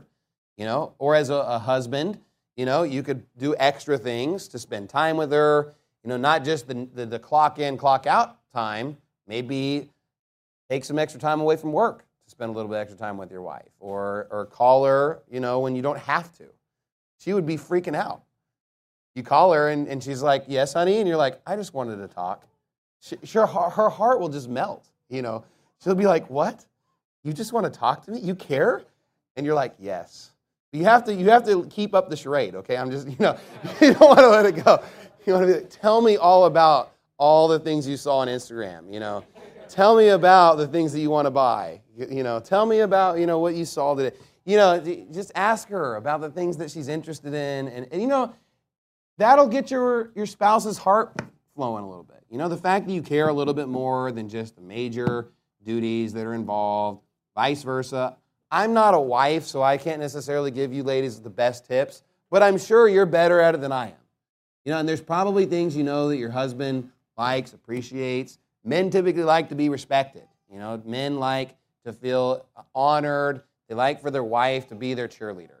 Or as a husband, you could do extra things to spend time with her, not just the clock in, clock out time. Maybe take some extra time away from work to spend a little bit extra time with your wife, or call her, when you don't have to. She would be freaking out. You call her and she's like, yes, honey, and you're like, I just wanted to talk. Her heart will just melt, She'll be like, what? You just want to talk to me? You care? And you're like, yes. You have to keep up the charade, okay? I'm just, you don't want to let it go. You want to be like, tell me all about all the things you saw on Instagram, Tell me about the things that you want to buy, Tell me about, what you saw today. Just ask her about the things that she's interested in. And that'll get your spouse's heart flowing a little bit. The fact that you care a little bit more than just the major duties that are involved, vice versa. I'm not a wife, so I can't necessarily give you ladies the best tips, but I'm sure you're better at it than I am. And there's probably things that your husband likes, appreciates. Men typically like to be respected. Men like to feel honored. They like for their wife to be their cheerleader.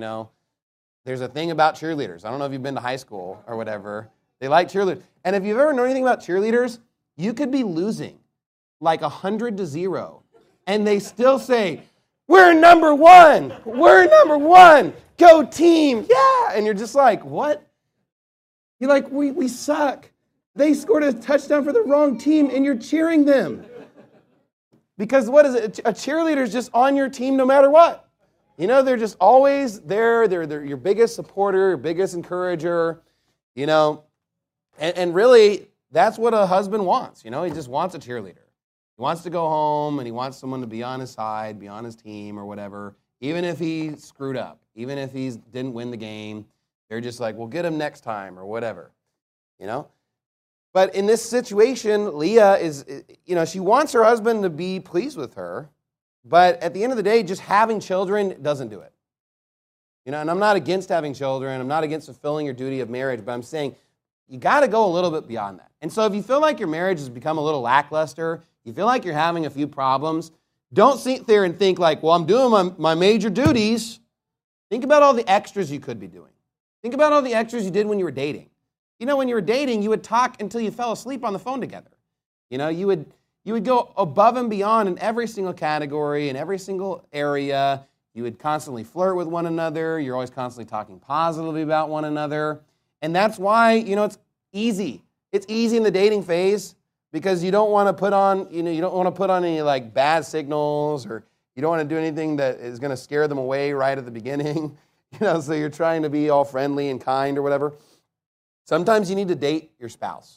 There's a thing about cheerleaders. I don't know if you've been to high school or whatever. They like cheerleaders. And if you've ever known anything about cheerleaders, you could be losing like 100-0, and they still say, we're number one. We're number one. Go team. Yeah. And you're just like, what? You're like, we suck. They scored a touchdown for the wrong team, and you're cheering them. Because what is it? A cheerleader is just on your team no matter what. You know, they're just always there. They're your biggest supporter, your biggest encourager, you know. And really, that's what a husband wants. You know, he just wants a cheerleader. He wants to go home, and he wants someone to be on his side, be on his team or whatever, even if he screwed up, even if he didn't win the game. They're just like, we'll get him next time or whatever, you know. But in this situation, Leah is, you know, she wants her husband to be pleased with her, but at the end of the day, just having children doesn't do it. You know, and I'm not against having children. I'm not against fulfilling your duty of marriage, but I'm saying you got to go a little bit beyond that. And so if you feel like your marriage has become a little lackluster, you feel like you're having a few problems, don't sit there and think like, well, I'm doing my major duties. Think about all the extras you could be doing. Think about all the extras you did when you were dating. You know, when you were dating, you would talk until you fell asleep on the phone together. You know, you would go above and beyond in every single category, in every single area. You would constantly flirt with one another. You're always constantly talking positively about one another. And that's why, you know, it's easy. It's easy in the dating phase because you don't want to put on, you know, you don't want to put on any like bad signals, or you don't want to do anything that is going to scare them away right at the beginning. You know, so you're trying to be all friendly and kind or whatever. Sometimes you need to date your spouse.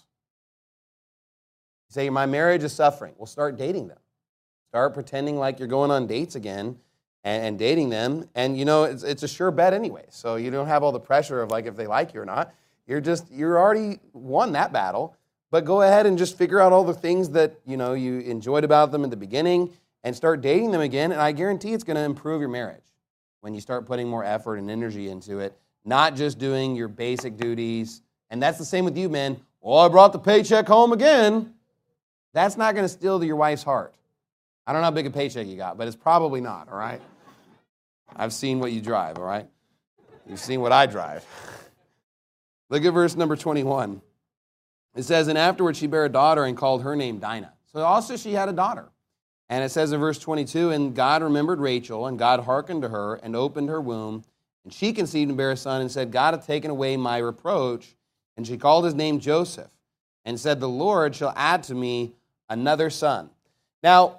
You say, my marriage is suffering. Well, start dating them. Start pretending like you're going on dates again and dating them. And, you know, it's a sure bet anyway. So you don't have all the pressure of, like, if they like you or not. You're already won that battle. But go ahead and just figure out all the things that, you know, you enjoyed about them in the beginning and start dating them again. And I guarantee it's going to improve your marriage when you start putting more effort and energy into it, not just doing your basic duties. And that's the same with you, men. Well, I brought the paycheck home again. That's not going to steal your wife's heart. I don't know how big a paycheck you got, but it's probably not, all right? I've seen what you drive, all right? You've seen what I drive. Look at verse number 21. It says, and afterwards she bare a daughter and called her name Dinah. So also she had a daughter. And it says in verse 22, and God remembered Rachel, and God hearkened to her and opened her womb. And she conceived and bare a son and said, God hath taken away my reproach. And she called his name Joseph and said, the Lord shall add to me another son. Now,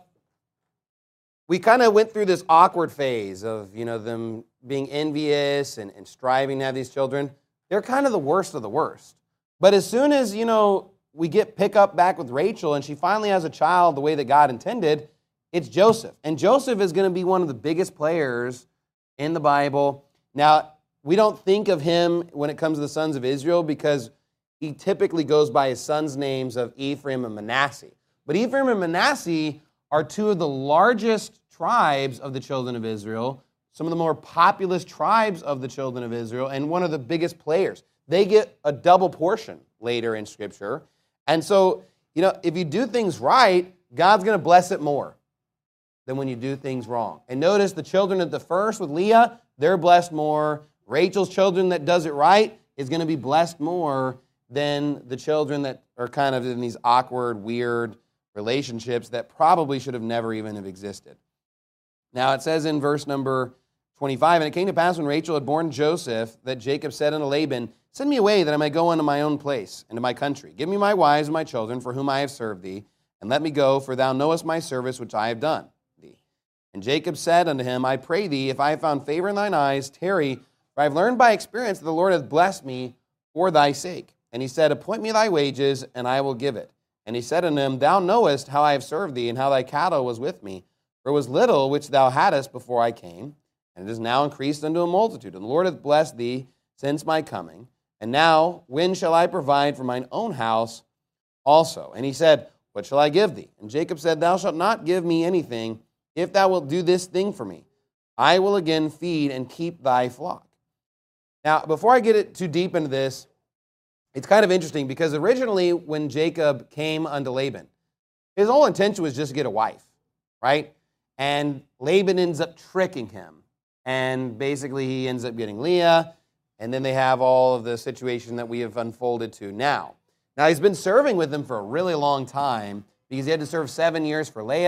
we kind of went through this awkward phase of, you know, them being envious and striving to have these children. They're kind of the worst of the worst. But as soon as, you know, we pick up back with Rachel and she finally has a child the way that God intended, it's Joseph. And Joseph is going to be one of the biggest players in the Bible. Now, we don't think of him when it comes to the sons of Israel because he typically goes by his sons' names of Ephraim and Manasseh. But Ephraim and Manasseh are two of the largest tribes of the children of Israel, some of the more populous tribes of the children of Israel, and one of the biggest players. They get a double portion later in Scripture. And so, you know, if you do things right, God's going to bless it more than when you do things wrong. And notice the children at the first with Leah, they're blessed more. Rachel's children that does it right is going to be blessed more than the children that are kind of in these awkward, weird relationships that probably should have never even have existed. Now it says in verse number 25, and it came to pass when Rachel had borne Joseph that Jacob said unto Laban, send me away that I may go unto my own place, into my country. Give me my wives and my children for whom I have served thee, and let me go, for thou knowest my service which I have done thee. And Jacob said unto him, I pray thee, if I have found favor in thine eyes, tarry, for I have learned by experience that the Lord hath blessed me for thy sake. And he said, appoint me thy wages, and I will give it. And he said unto him, thou knowest how I have served thee, and how thy cattle was with me. For it was little which thou hadst before I came, and it is now increased unto a multitude. And the Lord hath blessed thee since my coming. And now, when shall I provide for mine own house also? And he said, what shall I give thee? And Jacob said, thou shalt not give me anything, if thou wilt do this thing for me. I will again feed and keep thy flock. Now, before I get too deep into this, it's kind of interesting because originally when Jacob came unto Laban, his whole intention was just to get a wife, right? And Laban ends up tricking him. And basically he ends up getting Leah, and then they have all of the situation that we have unfolded to now. Now he's been serving with them for a really long time because he had to serve 7 years for Leah,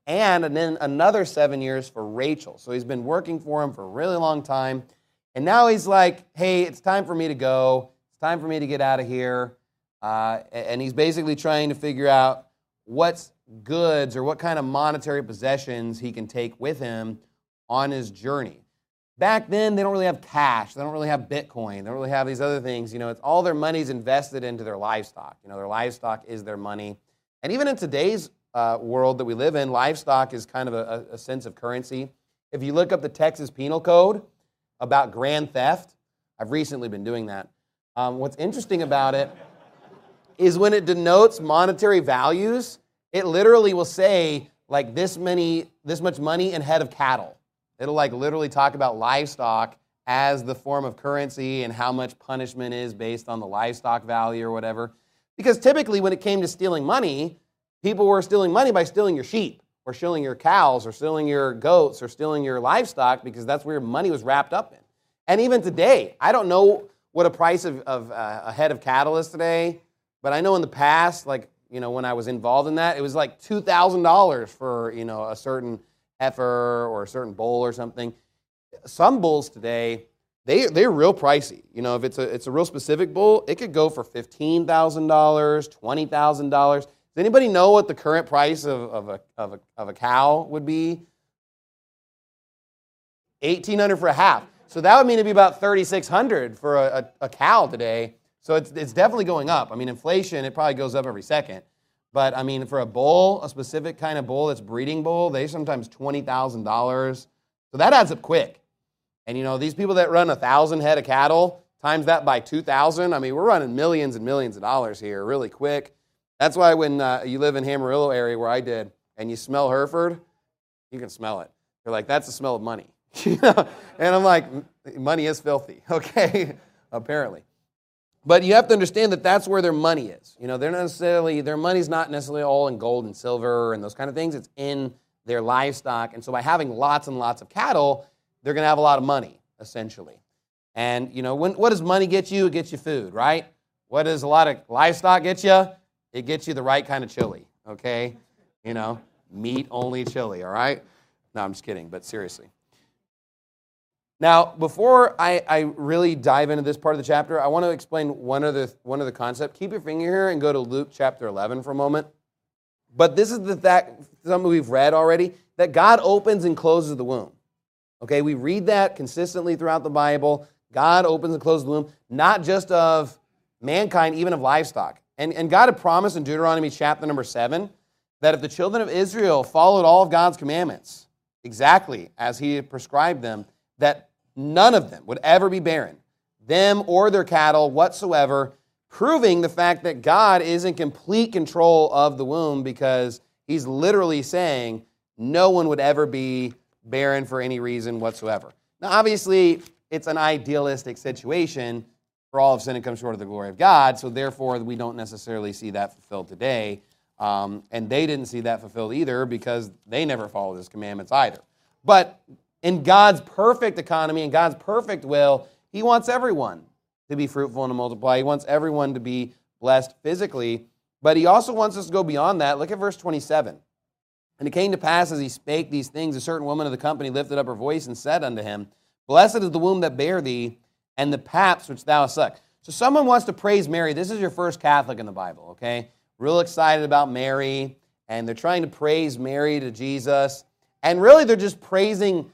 and then another 7 years for Rachel. So he's been working for him for a really long time. And now he's like, hey, it's time for me to go. It's time for me to get out of here. And he's basically trying to figure out what's goods or what kind of monetary possessions he can take with him on his journey. Back then, they don't really have cash. They don't really have Bitcoin. They don't really have these other things. It's all their money's invested into their livestock. Their livestock is their money. And even in today's world that we live in, livestock is kind of a sense of currency. If you look up the Texas Penal Code about grand theft, I've recently been doing that. What's interesting about it is when it denotes monetary values, it literally will say like this much money and head of cattle. It'll like literally talk about livestock as the form of currency and how much punishment is based on the livestock value or whatever. Because typically when it came to stealing money, people were stealing money by stealing your sheep or stealing your cows or stealing your goats or stealing your livestock because that's where your money was wrapped up in. And even today, I don't know what a price of a head of cattle is today, but I know in the past, like, when I was involved in that, it was like $2,000 for, a certain heifer or a certain bull or something. Some bulls today, they're real pricey. If it's a real specific bull, it could go for $15,000, $20,000. Does anybody know what the current price of a cow would be? $1,800 for a half. So that would mean it'd be about $3,600 for a cow today. So it's definitely going up. I mean, inflation, it probably goes up every second. But, I mean, for a bull, a specific kind of bull that's breeding bull, they sometimes $20,000. So that adds up quick. And, these people that run 1,000 head of cattle, times that by 2,000, I mean, we're running millions and millions of dollars here really quick. That's why when you live in Amarillo area where I did, and you smell Hereford, you can smell it. You're like, that's the smell of money. And I'm like, money is filthy, okay, apparently. But you have to understand that that's where their money is. Their money's not necessarily all in gold and silver and those kind of things. It's in their livestock. And so by having lots and lots of cattle, they're going to have a lot of money, essentially. And, what does money get you? It gets you food, right? What does a lot of livestock get you? It gets you the right kind of chili, okay? Meat-only chili, all right? No, I'm just kidding, but seriously. Now, before I really dive into this part of the chapter, I want to explain one other concept. Keep your finger here and go to Luke chapter 11 for a moment. But this is something we've read already, that God opens and closes the womb. Okay, we read that consistently throughout the Bible. God opens and closes the womb, not just of mankind, even of livestock. And God had promised in Deuteronomy chapter number 7 that if the children of Israel followed all of God's commandments exactly as he had prescribed them, that none of them would ever be barren, them or their cattle whatsoever, proving the fact that God is in complete control of the womb because he's literally saying no one would ever be barren for any reason whatsoever. Now, obviously, it's an idealistic situation. For all of sin, it comes short of the glory of God, so therefore we don't necessarily see that fulfilled today. And they didn't see that fulfilled either because they never followed his commandments either. But in God's perfect economy and God's perfect will, he wants everyone to be fruitful and to multiply. He wants everyone to be blessed physically, but he also wants us to go beyond that. Look at verse 27. And it came to pass as he spake these things, a certain woman of the company lifted up her voice and said unto him, Blessed is the womb that bare thee, and the paps which thou hast sucked. So someone wants to praise Mary. This is your first Catholic in the Bible, okay? Real excited about Mary, and they're trying to praise Mary to Jesus. And really they're just praising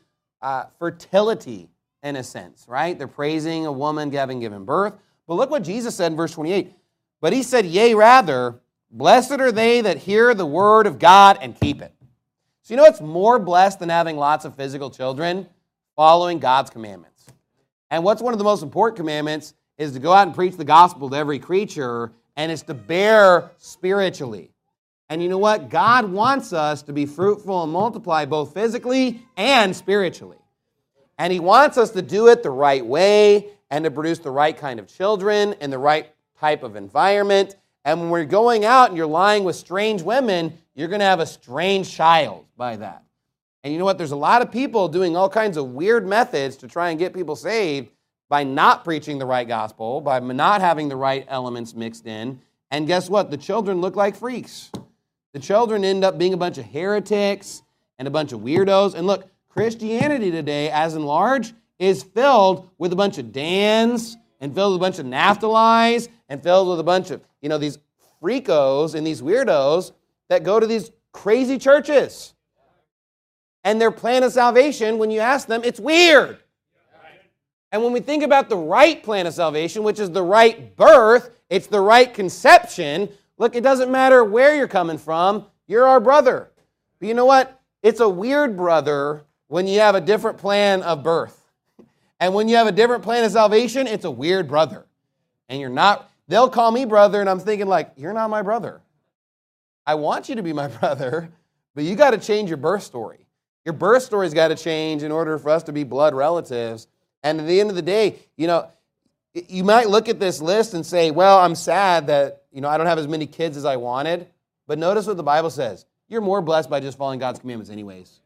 fertility in a sense, right? They're praising a woman having given birth. But look what Jesus said in verse 28. But he said, Yea, rather, blessed are they that hear the word of God and keep it. So what's more blessed than having lots of physical children? Following God's commandments. And what's one of the most important commandments is to go out and preach the gospel to every creature, and it's to bear spiritually. And you know what? God wants us to be fruitful and multiply both physically and spiritually. And he wants us to do it the right way and to produce the right kind of children in the right type of environment. And when we're going out and you're lying with strange women, you're going to have a strange child by that. And you know what? There's a lot of people doing all kinds of weird methods to try and get people saved by not preaching the right gospel, by not having the right elements mixed in. And guess what? The children look like freaks. The children end up being a bunch of heretics and a bunch of weirdos. And look, Christianity today, as in large, is filled with a bunch of Dans and filled with a bunch of Naphtali's and filled with a bunch of, these freakos and these weirdos that go to these crazy churches. And their plan of salvation, when you ask them, it's weird. And when we think about the right plan of salvation, which is the right birth, it's the right conception, look, it doesn't matter where you're coming from, you're our brother. But you know what? It's a weird brother when you have a different plan of birth. And when you have a different plan of salvation, it's a weird brother. And you're not, they'll call me brother, and I'm thinking like, you're not my brother. I want you to be my brother, but you got to change your birth story. Your birth story's got to change in order for us to be blood relatives. And at the end of the day, you might look at this list and say, well, I'm sad that, I don't have as many kids as I wanted. But notice what the Bible says. You're more blessed by just following God's commandments anyways.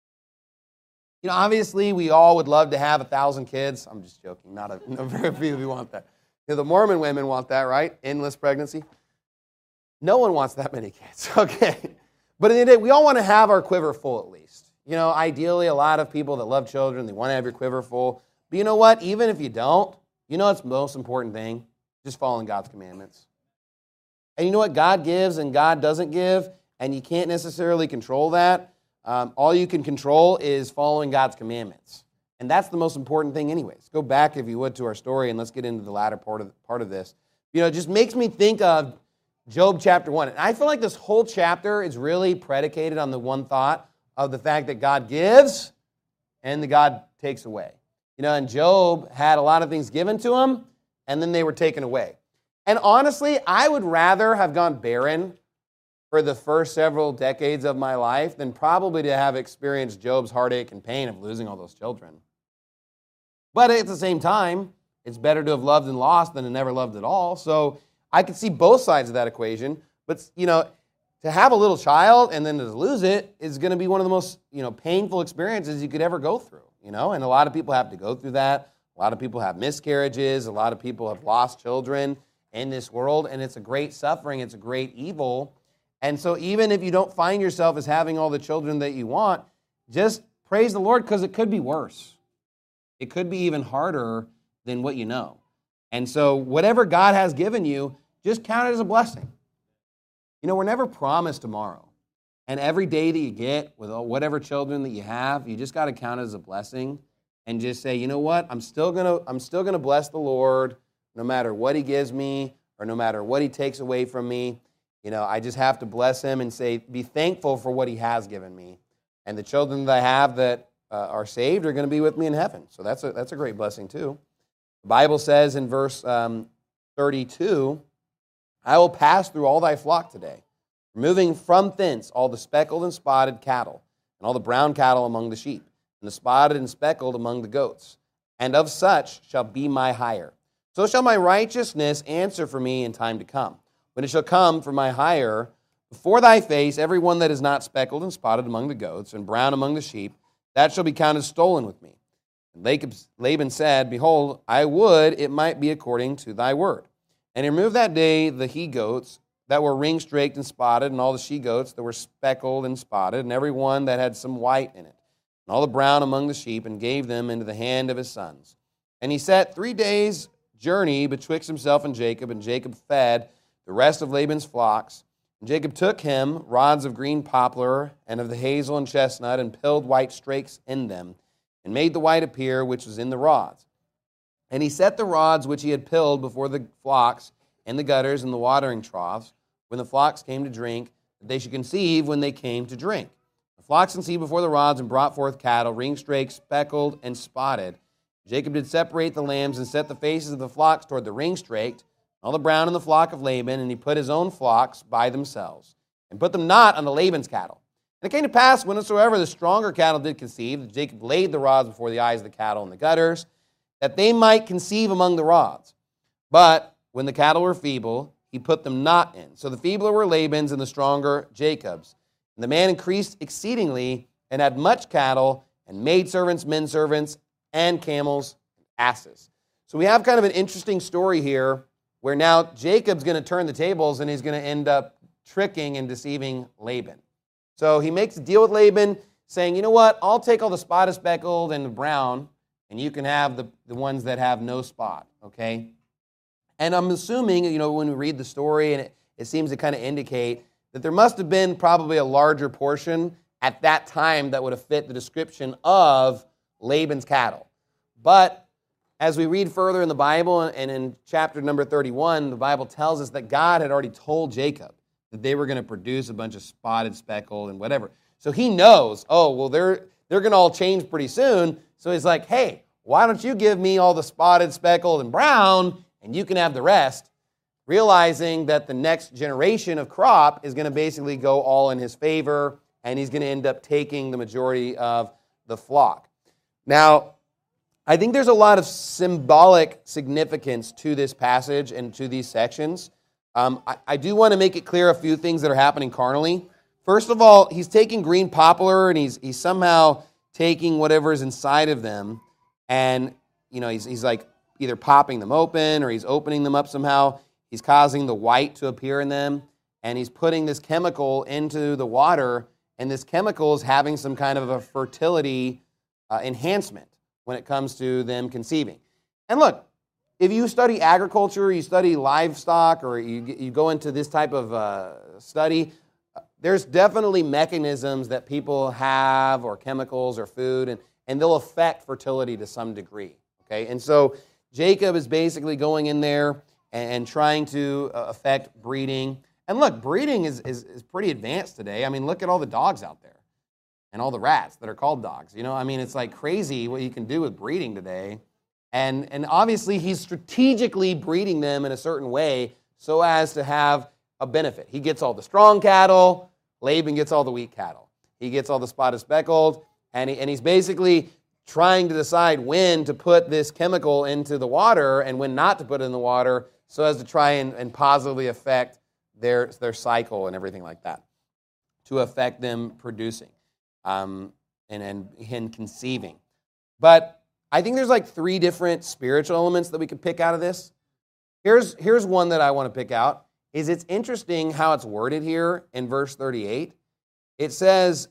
Obviously, we all would love to have 1,000 kids. I'm just joking. Not very few of you want that. The Mormon women want that, right? Endless pregnancy. No one wants that many kids, okay? But in the end of the day, we all want to have our quiver full at least. Ideally, a lot of people that love children, they want to have your quiver full. But you know what? Even if you don't, what's the most important thing? Just following God's commandments. And you know what? God gives and God doesn't give, and you can't necessarily control that. All you can control is following God's commandments. And that's the most important thing anyways. Go back, if you would, to our story, and let's get into the latter part of this. It just makes me think of Job chapter 1. And I feel like this whole chapter is really predicated on the one thought of the fact that God gives and that God takes away. And Job had a lot of things given to him, and then they were taken away. And honestly, I would rather have gone barren for the first several decades of my life than probably to have experienced Job's heartache and pain of losing all those children. But at the same time, it's better to have loved and lost than to never loved at all. So I could see both sides of that equation. But, to have a little child and then to lose it is going to be one of the most, painful experiences you could ever go through, And a lot of people have to go through that. A lot of people have miscarriages. A lot of people have lost children in this world. And it's a great suffering. It's a great evil. And so even if you don't find yourself as having all the children that you want, just praise the Lord because it could be worse. It could be even harder than what you know. And so whatever God has given you, just count it as a blessing. We're never promised tomorrow. And every day that you get with whatever children that you have, you just got to count it as a blessing and just say, you know what? I'm still gonna bless the Lord no matter what He gives me or no matter what He takes away from me. I just have to bless Him and say, be thankful for what He has given me. And the children that I have that are saved are going to be with me in heaven. So that's a great blessing too. The Bible says in verse 32, I will pass through all thy flock today, removing from thence all the speckled and spotted cattle, and all the brown cattle among the sheep, and the spotted and speckled among the goats. And of such shall be my hire. So shall my righteousness answer for me in time to come. When it shall come for my hire, before thy face, every one that is not speckled and spotted among the goats, and brown among the sheep, that shall be counted stolen with me. And Laban said, behold, I would it might be according to thy word. And he removed that day the he-goats that were ring-straked and spotted, and all the she-goats that were speckled and spotted, and every one that had some white in it, and all the brown among the sheep, and gave them into the hand of his sons. And he set 3 days' journey betwixt himself and Jacob fed the rest of Laban's flocks. And Jacob took him rods of green poplar, and of the hazel and chestnut, and pilled white strakes in them, and made the white appear which was in the rods. And he set the rods which he had pilled before the flocks in the gutters and the watering troughs, when the flocks came to drink, that they should conceive when they came to drink. The flocks conceived before the rods and brought forth cattle, ring-straked, speckled, and spotted. Jacob did separate the lambs and set the faces of the flocks toward the ring-straked, all the brown in the flock of Laban, and he put his own flocks by themselves, and put them not unto Laban's cattle. And it came to pass, whensoever the stronger cattle did conceive, that Jacob laid the rods before the eyes of the cattle in the gutters, that they might conceive among the rods. But when the cattle were feeble, he put them not in. So the feebler were Laban's, and the stronger Jacob's. And the man increased exceedingly, and had much cattle, and maidservants, men servants, and camels, and asses. So we have kind of an interesting story here, where now Jacob's going to turn the tables, and he's going to end up tricking and deceiving Laban. So he makes a deal with Laban, saying, you know what, I'll take all the spotted, speckled, and the brown, and you can have the ones that have no spot, okay? And I'm assuming, when we read the story, and it seems to kind of indicate that there must have been probably a larger portion at that time that would have fit the description of Laban's cattle. But as we read further in the Bible, and in chapter number 31, the Bible tells us that God had already told Jacob that they were going to produce a bunch of spotted, speckled, and whatever. So he knows, they're going to all change pretty soon. So he's like, hey, why don't you give me all the spotted, speckled, and brown, and you can have the rest, realizing that the next generation of crop is going to basically go all in his favor, and he's going to end up taking the majority of the flock. Now, I think there's a lot of symbolic significance to this passage and to these sections. I do want to make it clear a few things that are happening carnally. First of all, he's taking green poplar, and he's somehow taking whatever is inside of them, and he's like either popping them open or he's opening them up somehow. He's causing the white to appear in them, and he's putting this chemical into the water, and this chemical is having some kind of a fertility enhancement when it comes to them conceiving. And look, if you study agriculture, you study livestock, or you go into this type of study, there's definitely mechanisms that people have, or chemicals or food, and they'll affect fertility to some degree. Okay, and so Jacob is basically going in there and trying to affect breeding. And look, breeding is pretty advanced today. I mean, look at all the dogs out there and all the rats that are called dogs. It's like crazy what you can do with breeding today. And obviously he's strategically breeding them in a certain way so as to have a benefit. He gets all the strong cattle, Laban gets all the weak cattle. He gets all the spotted, speckled, and he's basically trying to decide when to put this chemical into the water and when not to put it in the water so as to try and positively affect their cycle and everything like that, to affect them producing and conceiving. But I think there's like 3 different spiritual elements that we could pick out of this. Here's one that I want to pick out. It's interesting how it's worded here in verse 38. It says,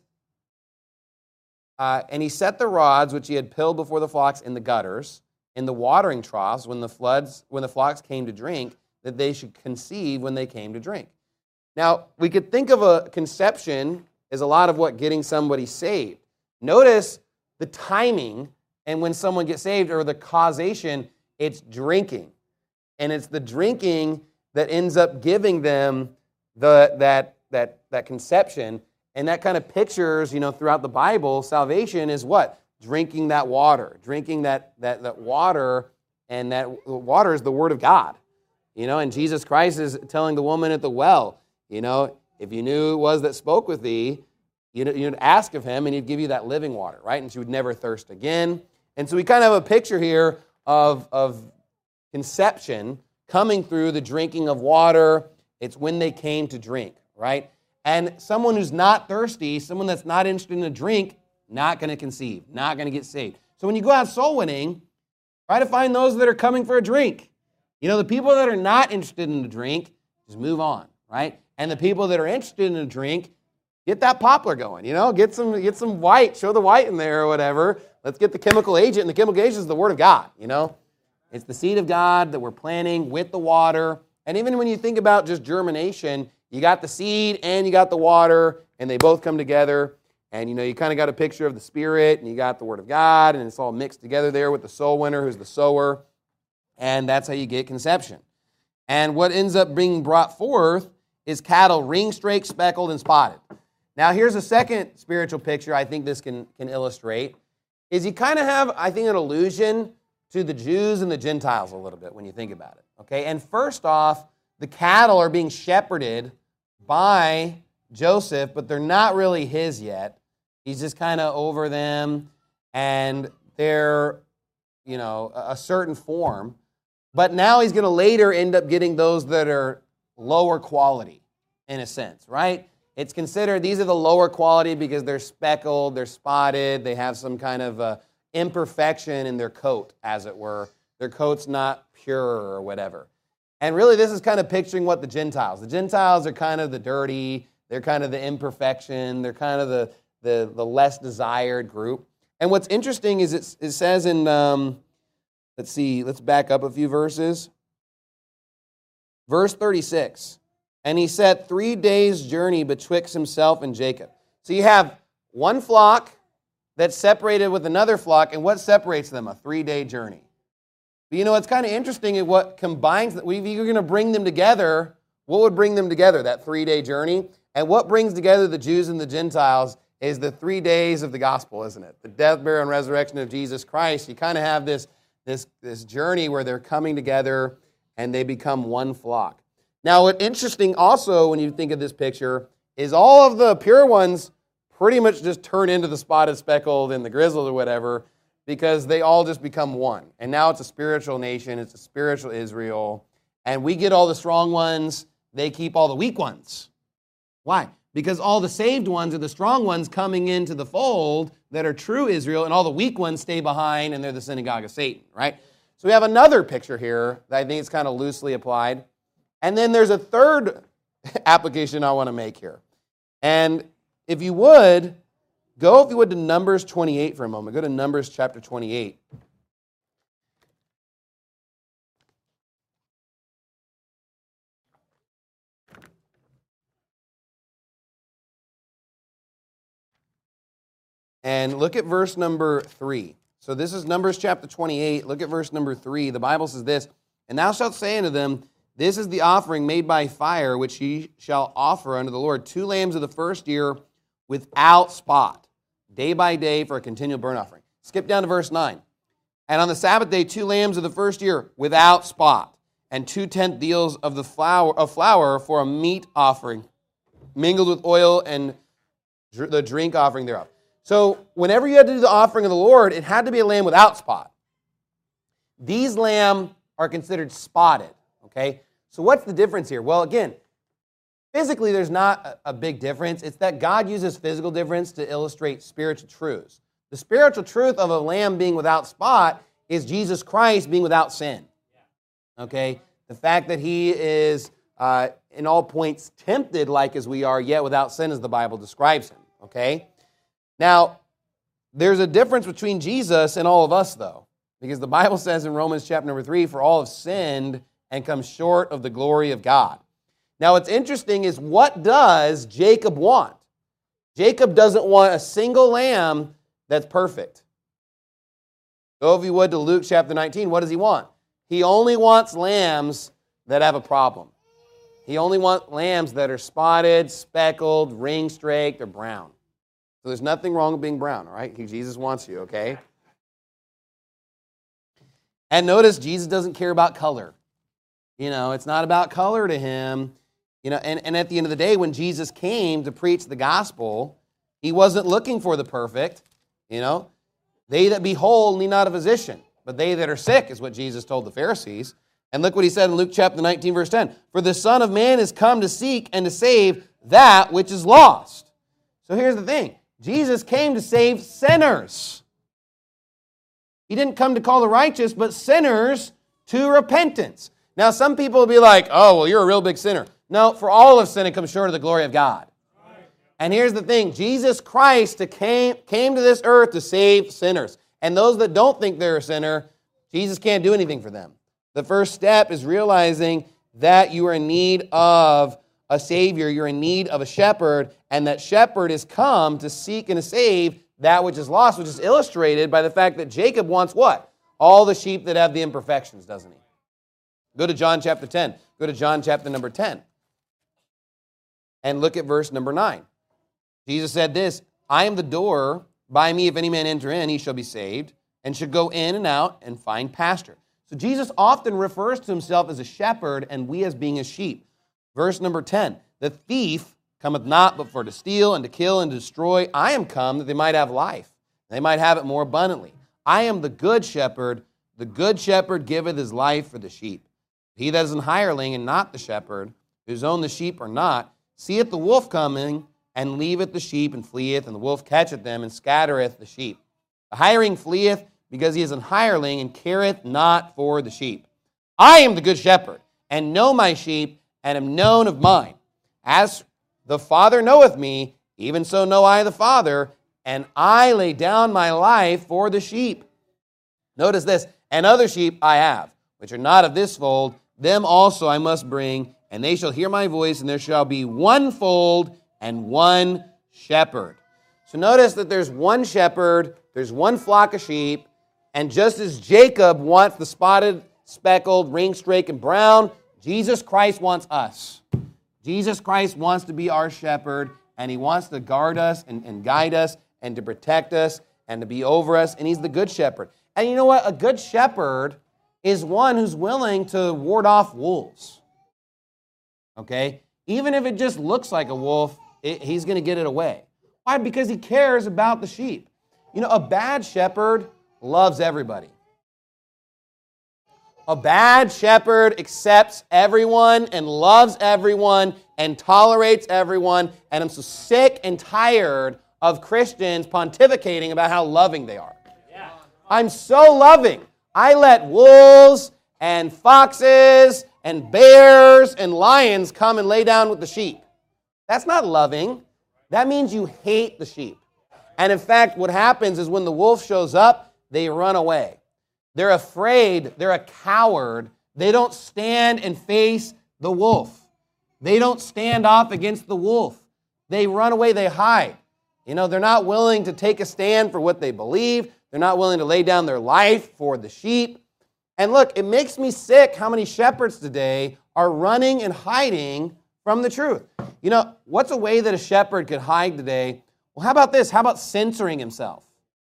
and he set the rods which he had pilled before the flocks in the gutters, in the watering troughs when the flocks came to drink, that they should conceive when they came to drink. Now, we could think of a conception as a lot of what getting somebody saved. Notice the timing, and when someone gets saved, or the causation, it's drinking. And it's the drinking that ends up giving them that conception. And that kind of pictures, throughout the Bible, salvation is what? Drinking that water. Drinking that water, and that water is the Word of God. And Jesus Christ is telling the woman at the well, if you knew who it was that spoke with thee, you'd ask of him, and he'd give you that living water, right? And she would never thirst again. And so we kind of have a picture here of conception coming through the drinking of water. It's when they came to drink, right? And someone who's not thirsty, someone that's not interested in a drink, not going to conceive, not going to get saved. So when you go out soul winning, try to find those that are coming for a drink. The people that are not interested in a drink, just move on, right? And the people that are interested in a drink, get that poplar going, get some white, show the white in there or whatever. Let's get the chemical agent, and the chemical agent is the Word of God, It's the seed of God that we're planting with the water. And even when you think about just germination, you got the seed and you got the water, and they both come together. And, you kind of got a picture of the Spirit, and you got the Word of God, and it's all mixed together there with the soul winner, who's the sower. And that's how you get conception. And what ends up being brought forth is cattle ring-straked, speckled, and spotted. Now, here's a second spiritual picture I think this can illustrate, is you kind of have, I think, an allusion to the Jews and the Gentiles a little bit when you think about it. Okay, and first off, the cattle are being shepherded by Joseph, but they're not really his yet. He's just kind of over them, and they're, a certain form. But now he's going to later end up getting those that are lower quality, in a sense, right? It's considered these are the lower quality because they're speckled, they're spotted, they have some kind of imperfection in their coat, as it were. Their coat's not pure or whatever. And really, this is kind of picturing what the Gentiles are kind of the dirty, they're kind of the imperfection, they're kind of the less desired group. And what's interesting is it says in, let's back up a few verses. Verse 36, and he set 3 days' journey betwixt himself and Jacob. So you have one flock that's separated with another flock, and what separates them? A 3-day journey. But you know, it's kind of interesting at what combines, if you're going to bring them together, what would bring them together, that 3-day journey? And what brings together the Jews and the Gentiles is the 3 days of the gospel, isn't it? The death, burial, and resurrection of Jesus Christ. You kind of have this journey where they're coming together and they become one flock. Now, what's interesting also when you think of this picture is all of the pure ones pretty much just turn into the spotted, speckled, and the grizzled or whatever, because they all just become one. And now it's a spiritual nation, it's a spiritual Israel, and we get all the strong ones, they keep all the weak ones. Why? Because all the saved ones are the strong ones coming into the fold that are true Israel, and all the weak ones stay behind, and they're the synagogue of Satan, right? So we have another picture here that I think is kind of loosely applied. And then there's a third application I want to make here. And if you would, go to Numbers 28 for a moment. Go to Numbers chapter 28. And look at verse number 3. So this is Numbers chapter 28. Look at verse number 3. The Bible says this, and thou shalt say unto them, this is the offering made by fire, which ye shall offer unto the Lord, 2 lambs of the first year without spot, day by day for a continual burnt offering. Skip down to verse 9. And on the Sabbath day, 2 lambs of the first year without spot, and 2 tenth deals of the flour for a meat offering, mingled with oil and the drink offering thereof. So whenever you had to do the offering of the Lord, it had to be a lamb without spot. These lambs are considered spotted, okay? So what's the difference here? Well, again, physically there's not a big difference. It's that God uses physical difference to illustrate spiritual truths. The spiritual truth of a lamb being without spot is Jesus Christ being without sin, okay? The fact that he is in all points tempted like as we are, yet without sin as the Bible describes him, okay? Now, there's a difference between Jesus and all of us, though, because the Bible says in Romans chapter number 3, for all have sinned and come short of the glory of God. Now, what's interesting is, what does Jacob want? Jacob doesn't want a single lamb that's perfect. Go, if you would, to Luke chapter 19. What does he want? He only wants lambs that have a problem. He only wants lambs that are spotted, speckled, ring-straked, or brown. So there's nothing wrong with being brown, all right? Jesus wants you, okay? And notice, Jesus doesn't care about color. You know, it's not about color to him. You know, and at the end of the day, when Jesus came to preach the gospel, he wasn't looking for the perfect, you know. They that be whole need not a physician, but they that are sick is what Jesus told the Pharisees. And look what he said in Luke chapter 19, verse 10. For the Son of Man is come to seek and to save that which is lost. So here's the thing. Jesus came to save sinners. He didn't come to call the righteous, but sinners to repentance. Now, some people will be like, oh, well, you're a real big sinner. No, for all of sin, it comes short of the glory of God. And here's the thing. Jesus Christ came to this earth to save sinners. And those that don't think they're a sinner, Jesus can't do anything for them. The first step is realizing that you are in need of a Savior, you're in need of a shepherd, and that shepherd is come to seek and to save that which is lost, which is illustrated by the fact that Jacob wants what? All the sheep that have the imperfections, doesn't he? Go to John chapter 10. Go to John chapter number 10. And look at verse number 9. Jesus said this, I am the door. By me, if any man enter in, he shall be saved, and should go in and out and find pasture. So Jesus often refers to himself as a shepherd, and we as being his sheep. Verse number 10, the thief cometh not but for to steal and to kill and to destroy. I am come that they might have life. They might have it more abundantly. I am the good shepherd. The good shepherd giveth his life for the sheep. He that is an hireling and not the shepherd, whose own the sheep are not, seeth the wolf coming and leaveth the sheep and fleeth, and the wolf catcheth them and scattereth the sheep. The hireling fleeth because he is an hireling and careth not for the sheep. I am the good shepherd, and know my sheep, and am known of mine. As the Father knoweth me, even so know I the Father, and I lay down my life for the sheep. Notice this, and other sheep I have, which are not of this fold, them also I must bring, and they shall hear my voice, and there shall be one fold and one shepherd. So notice that there's one shepherd, there's one flock of sheep, and just as Jacob wants the spotted, speckled, ring-streaked, and brown, Jesus Christ wants us. Jesus Christ wants to be our shepherd, and he wants to guard us and guide us and to protect us and to be over us, and he's the good shepherd. And you know what? A good shepherd is one who's willing to ward off wolves. Okay? Even if it just looks like a wolf, he's going to get it away. Why? Because he cares about the sheep. You know, a bad shepherd loves everybody. A bad shepherd accepts everyone and loves everyone and tolerates everyone. And I'm so sick and tired of Christians pontificating about how loving they are. Yeah. I'm so loving. I let wolves and foxes and bears and lions come and lay down with the sheep. That's not loving. That means you hate the sheep. And in fact, what happens is when the wolf shows up, they run away. They're afraid. They're a coward. They don't stand and face the wolf. They don't stand off against the wolf. They run away. They hide. You know, they're not willing to take a stand for what they believe. They're not willing to lay down their life for the sheep. And look, it makes me sick how many shepherds today are running and hiding from the truth. You know, what's a way that a shepherd could hide today? Well, how about this? How about censoring himself?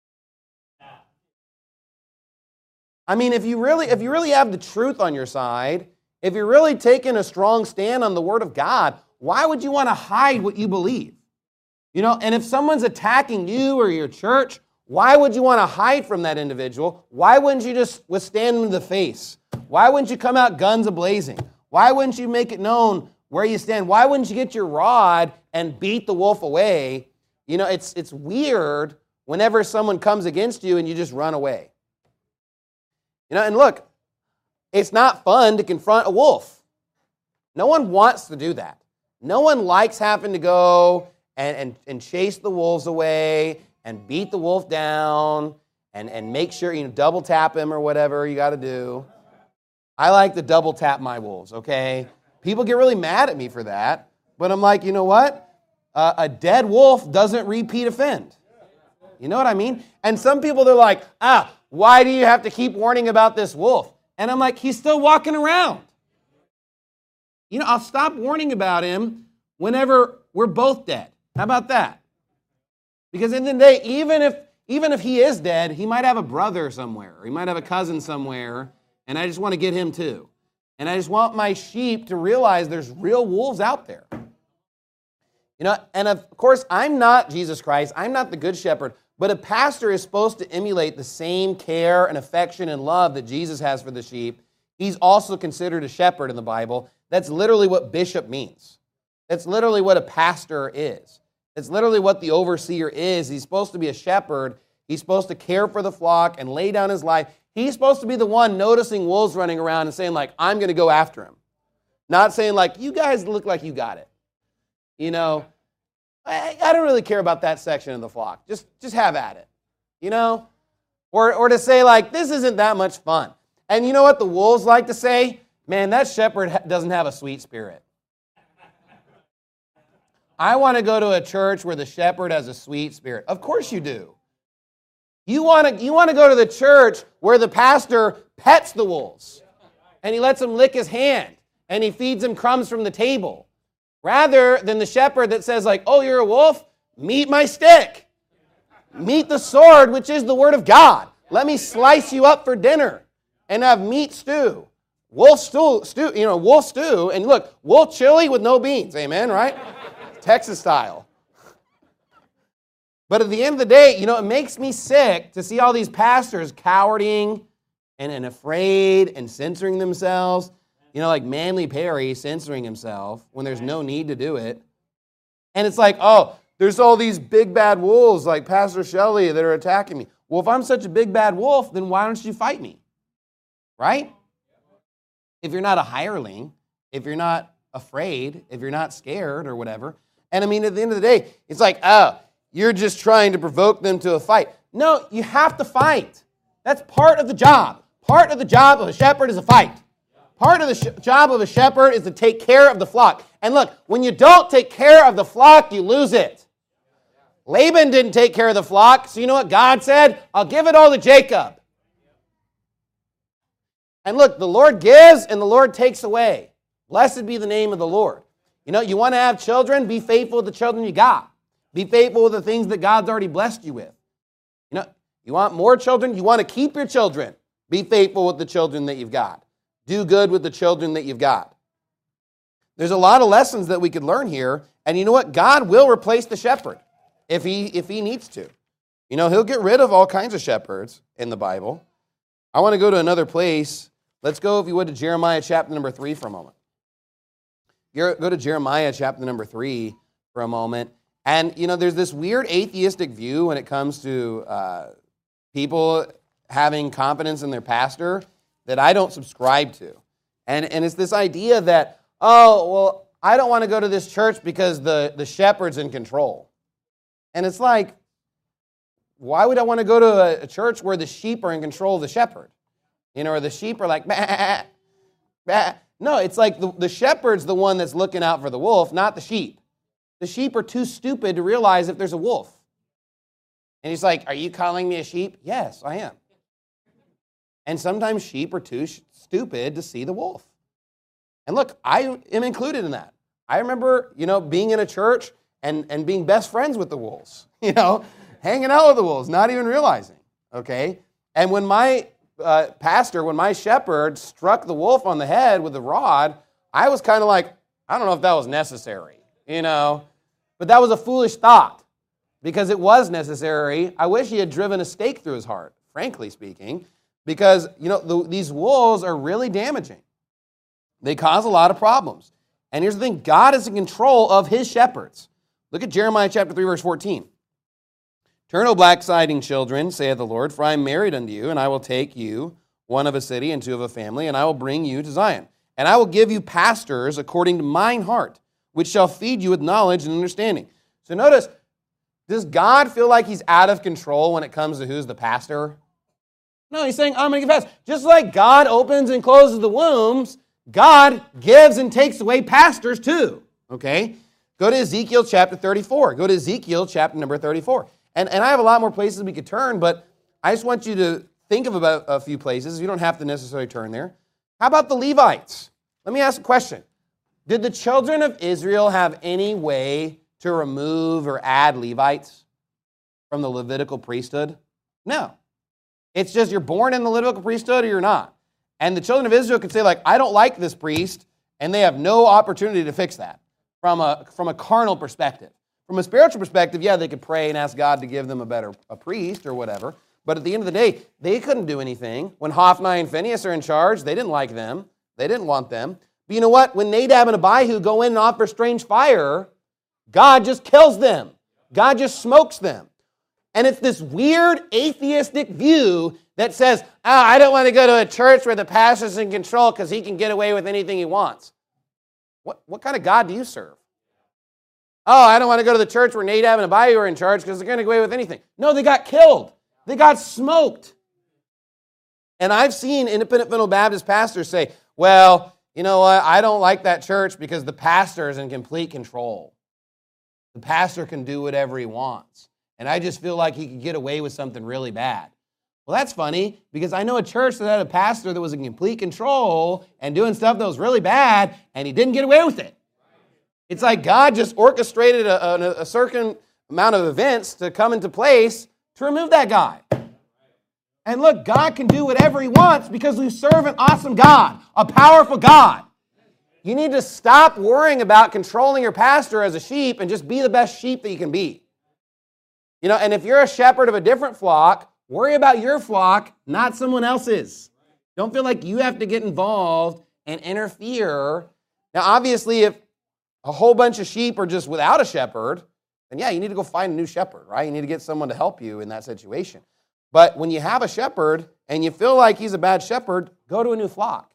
I mean, if you really have the truth on your side, if you're really taking a strong stand on the Word of God, why would you want to hide what you believe? You know, and if someone's attacking you or your church, why would you want to hide from that individual? Why wouldn't you just withstand them in the face? Why wouldn't you come out guns a-blazing? Why wouldn't you make it known where you stand? Why wouldn't you get your rod and beat the wolf away? You know, it's weird whenever someone comes against you and you just run away. You know, and look, it's not fun to confront a wolf. No one wants to do that. No one likes having to go and chase the wolves away and beat the wolf down and make sure, you know, double tap him or whatever you got to do. I like to double tap my wolves, okay? People get really mad at me for that, but I'm like, you know what? A dead wolf doesn't repeat offend. You know what I mean? And some people, they're like, why do you have to keep warning about this wolf? And I'm like, he's still walking around. You know, I'll stop warning about him whenever we're both dead. How about that? Because in the day, even if he is dead, he might have a brother somewhere, or he might have a cousin somewhere, and I just want to get him too. And I just want my sheep to realize there's real wolves out there. You know, and of course, I'm not Jesus Christ. I'm not the good shepherd. But a pastor is supposed to emulate the same care and affection and love that Jesus has for the sheep. He's also considered a shepherd in the Bible. That's literally what bishop means. That's literally what a pastor is. It's literally what the overseer is. He's supposed to be a shepherd. He's supposed to care for the flock and lay down his life. He's supposed to be the one noticing wolves running around and saying, like, I'm going to go after him. Not saying, like, you guys look like you got it. You know, I don't really care about that section of the flock. Just have at it, you know? Or to say, like, this isn't that much fun. And you know what the wolves like to say? Man, that shepherd doesn't have a sweet spirit. I want to go to a church where the shepherd has a sweet spirit. Of course you do. You want to go to the church where the pastor pets the wolves and he lets them lick his hand and he feeds them crumbs from the table. Rather than the shepherd that says, like, oh, you're a wolf? Meet my stick. Meet the sword, which is the word of God. Let me slice you up for dinner and have meat stew. Wolf stew, wolf stew. And look, wolf chili with no beans. Amen, right? Texas style. But at the end of the day, you know, it makes me sick to see all these pastors cowarding and afraid and censoring themselves. You know, like Manly Perry censoring himself when there's no need to do it. And it's like, oh, there's all these big bad wolves like Pastor Shelley that are attacking me. Well, if I'm such a big bad wolf, then why don't you fight me? Right? if you're not a hireling, if you're not afraid, if you're not scared or whatever. And I mean, at the end of the day, it's like, oh, you're just trying to provoke them to a fight. No, you have to fight. That's part of the job. Part of the job of a shepherd is a fight. Part of the job of a shepherd is to take care of the flock. And look, when you don't take care of the flock, you lose it. Laban didn't take care of the flock, so you know what God said? I'll give it all to Jacob. And look, the Lord gives and the Lord takes away. Blessed be the name of the Lord. You know, you want to have children? Be faithful with the children you got. Be faithful with the things that God's already blessed you with. You know, you want more children? You want to keep your children? Be faithful with the children that you've got. Do good with the children that you've got. There's a lot of lessons that we could learn here. And you know what? God will replace the shepherd if he needs to. You know, he'll get rid of all kinds of shepherds in the Bible. I want to go to another place. Let's go, if you would, to Jeremiah chapter number 3 for a moment. Go to Jeremiah chapter number 3 for a moment. And, you know, there's this weird atheistic view when it comes to people having confidence in their pastor that I don't subscribe to. And it's this idea that, oh, well, I don't want to go to this church because the shepherd's in control. And it's like, why would I want to go to a church where the sheep are in control of the shepherd? You know, or the sheep are like, bah, bah. No, it's like the shepherd's the one that's looking out for the wolf, not the sheep. The sheep are too stupid to realize if there's a wolf. And he's like, are you calling me a sheep? Yes, I am. And sometimes sheep are too stupid to see the wolf. And look, I am included in that. I remember, you know, being in a church and being best friends with the wolves, you know, hanging out with the wolves, not even realizing, okay? And when my when my shepherd struck the wolf on the head with the rod, I was kind of like, I don't know if that was necessary, you know? But that was a foolish thought because it was necessary. I wish he had driven a stake through his heart, frankly speaking, because, you know, these wolves are really damaging. They cause a lot of problems. And here's the thing, God is in control of his shepherds. Look at Jeremiah chapter 3, verse 14. Turn, O backsliding children, saith the Lord, for I am married unto you, and I will take you, one of a city and two of a family, and I will bring you to Zion. And I will give you pastors according to mine heart, which shall feed you with knowledge and understanding. So notice, does God feel like he's out of control when it comes to who's the pastor? No, he's saying, I'm going to give pastors. Just like God opens and closes the wombs, God gives and takes away pastors too. Okay? Go to Ezekiel chapter 34. Go to Ezekiel chapter number 34. And I have a lot more places we could turn, but I just want you to think of about a few places. You don't have to necessarily turn there. How about the Levites? Let me ask a question. Did the children of Israel have any way to remove or add Levites from the Levitical priesthood? No. It's just you're born in the Levitical priesthood or you're not. And the children of Israel could say, like, I don't like this priest, and they have no opportunity to fix that from a carnal perspective. From a spiritual perspective, yeah, they could pray and ask God to give them a priest or whatever. But at the end of the day, they couldn't do anything. When Hophni and Phinehas are in charge, they didn't like them. They didn't want them. But you know what? When Nadab and Abihu go in and offer strange fire, God just kills them. God just smokes them. And it's this weird atheistic view that says, I don't want to go to a church where the pastor's in control because he can get away with anything he wants. What kind of God do you serve? Oh, I don't want to go to the church where Nadab and Abihu are in charge because they're going to get away with anything. No, they got killed. They got smoked. And I've seen independent fundamental Baptist pastors say, well, you know what, I don't like that church because the pastor is in complete control. The pastor can do whatever he wants. And I just feel like he could get away with something really bad. Well, that's funny because I know a church that had a pastor that was in complete control and doing stuff that was really bad, and he didn't get away with it. It's like God just orchestrated a certain amount of events to come into place to remove that guy. And look, God can do whatever he wants because we serve an awesome God, a powerful God. You need to stop worrying about controlling your pastor as a sheep and just be the best sheep that you can be. You know, and if you're a shepherd of a different flock, worry about your flock, not someone else's. Don't feel like you have to get involved and interfere. Now, obviously, if a whole bunch of sheep are just without a shepherd, then yeah, you need to go find a new shepherd, right? You need to get someone to help you in that situation. But when you have a shepherd and you feel like he's a bad shepherd, go to a new flock.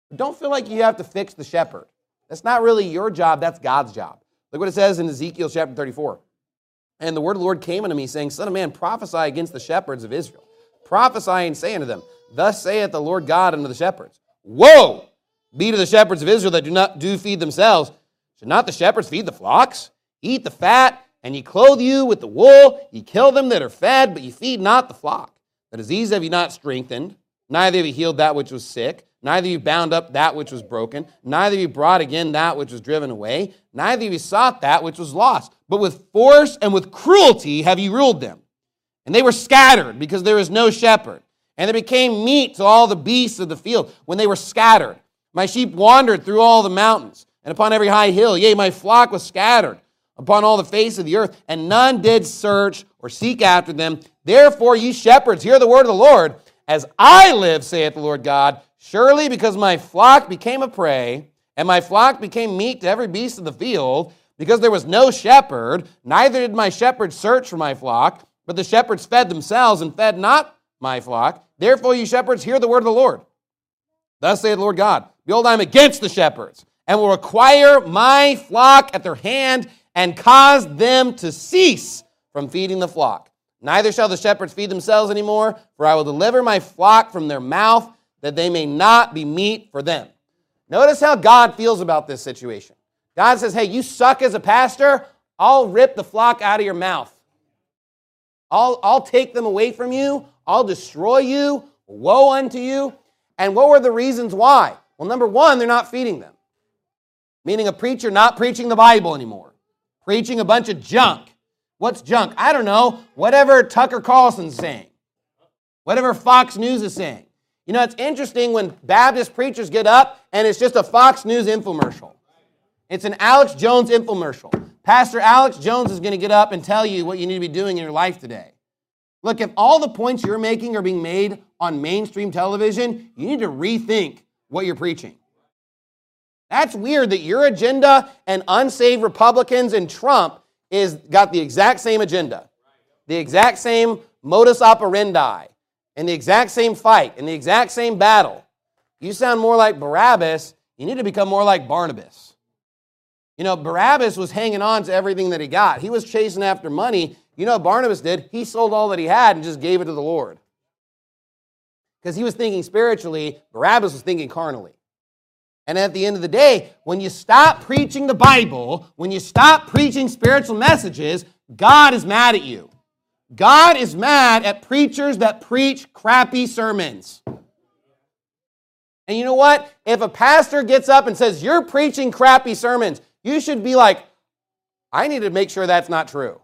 But don't feel like you have to fix the shepherd. That's not really your job, that's God's job. Look what it says in Ezekiel chapter 34. And the word of the Lord came unto me, saying, Son of man, prophesy against the shepherds of Israel. Prophesy and say unto them, Thus saith the Lord God unto the shepherds, Woe be to the shepherds of Israel that do feed themselves. Should not the shepherds feed the flocks? Eat the fat, and ye clothe you with the wool. Ye kill them that are fed, but ye feed not the flock. The disease have ye not strengthened, neither have ye healed that which was sick, neither have ye bound up that which was broken, neither have ye brought again that which was driven away, neither have ye sought that which was lost. But with force and with cruelty have ye ruled them. And they were scattered, because there is no shepherd. And they became meat to all the beasts of the field when they were scattered. My sheep wandered through all the mountains, and upon every high hill. Yea, my flock was scattered upon all the face of the earth, and none did search or seek after them. Therefore, ye shepherds, hear the word of the Lord. As I live, saith the Lord God, surely because my flock became a prey, and my flock became meat to every beast of the field, because there was no shepherd, neither did my shepherds search for my flock, but the shepherds fed themselves and fed not my flock. Therefore, ye shepherds, hear the word of the Lord. Thus saith the Lord God, Behold, I am against the shepherds, and will require my flock at their hand, and cause them to cease from feeding the flock. Neither shall the shepherds feed themselves anymore, for I will deliver my flock from their mouth, that they may not be meat for them. Notice how God feels about this situation. God says, hey, you suck as a pastor, I'll rip the flock out of your mouth. I'll take them away from you, I'll destroy you, woe unto you. And what were the reasons why? Well, number one, they're not feeding them. Meaning a preacher not preaching the Bible anymore. Preaching a bunch of junk. What's junk? I don't know. Whatever Tucker Carlson's saying. Whatever Fox News is saying. You know, it's interesting when Baptist preachers get up and it's just a Fox News infomercial. It's an Alex Jones infomercial. Pastor Alex Jones is going to get up and tell you what you need to be doing in your life today. Look, if all the points you're making are being made on mainstream television, you need to rethink what you're preaching. That's weird that your agenda and unsaved Republicans and Trump is got the exact same agenda, the exact same modus operandi, and the exact same fight, and the exact same battle. You sound more like Barabbas. You need to become more like Barnabas. You know, Barabbas was hanging on to everything that he got. He was chasing after money. You know what Barnabas did? He sold all that he had and just gave it to the Lord. Because he was thinking spiritually, Barabbas was thinking carnally. And at the end of the day, when you stop preaching the Bible, when you stop preaching spiritual messages, God is mad at you. God is mad at preachers that preach crappy sermons. And you know what? If a pastor gets up and says, you're preaching crappy sermons, you should be like, I need to make sure that's not true.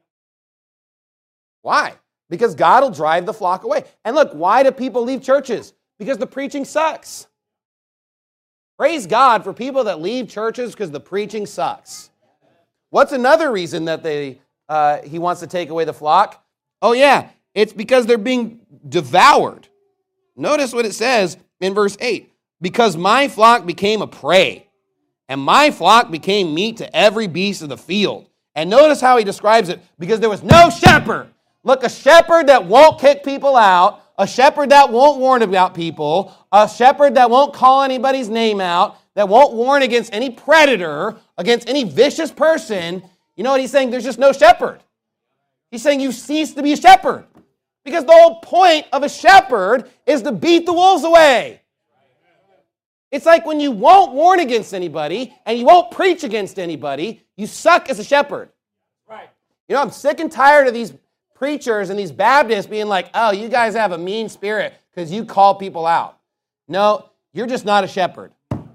Why? Because God will drive the flock away. And look, why do people leave churches? Because the preaching sucks. Praise God for people that leave churches because the preaching sucks. What's another reason that he wants to take away the flock? Oh yeah, it's because they're being devoured. Notice what it says in verse 8. Because my flock became a prey, and my flock became meat to every beast of the field. And notice how he describes it. Because there was no shepherd. Look, a shepherd that won't kick people out, a shepherd that won't warn about people, a shepherd that won't call anybody's name out, that won't warn against any predator, against any vicious person. You know what he's saying? There's just no shepherd. He's saying you cease to be a shepherd. Because the whole point of a shepherd is to beat the wolves away. It's like when you won't warn against anybody and you won't preach against anybody, you suck as a shepherd. Right. You know, I'm sick and tired of these preachers and these Baptists being like, oh, you guys have a mean spirit because you call people out. No, you're just not a shepherd.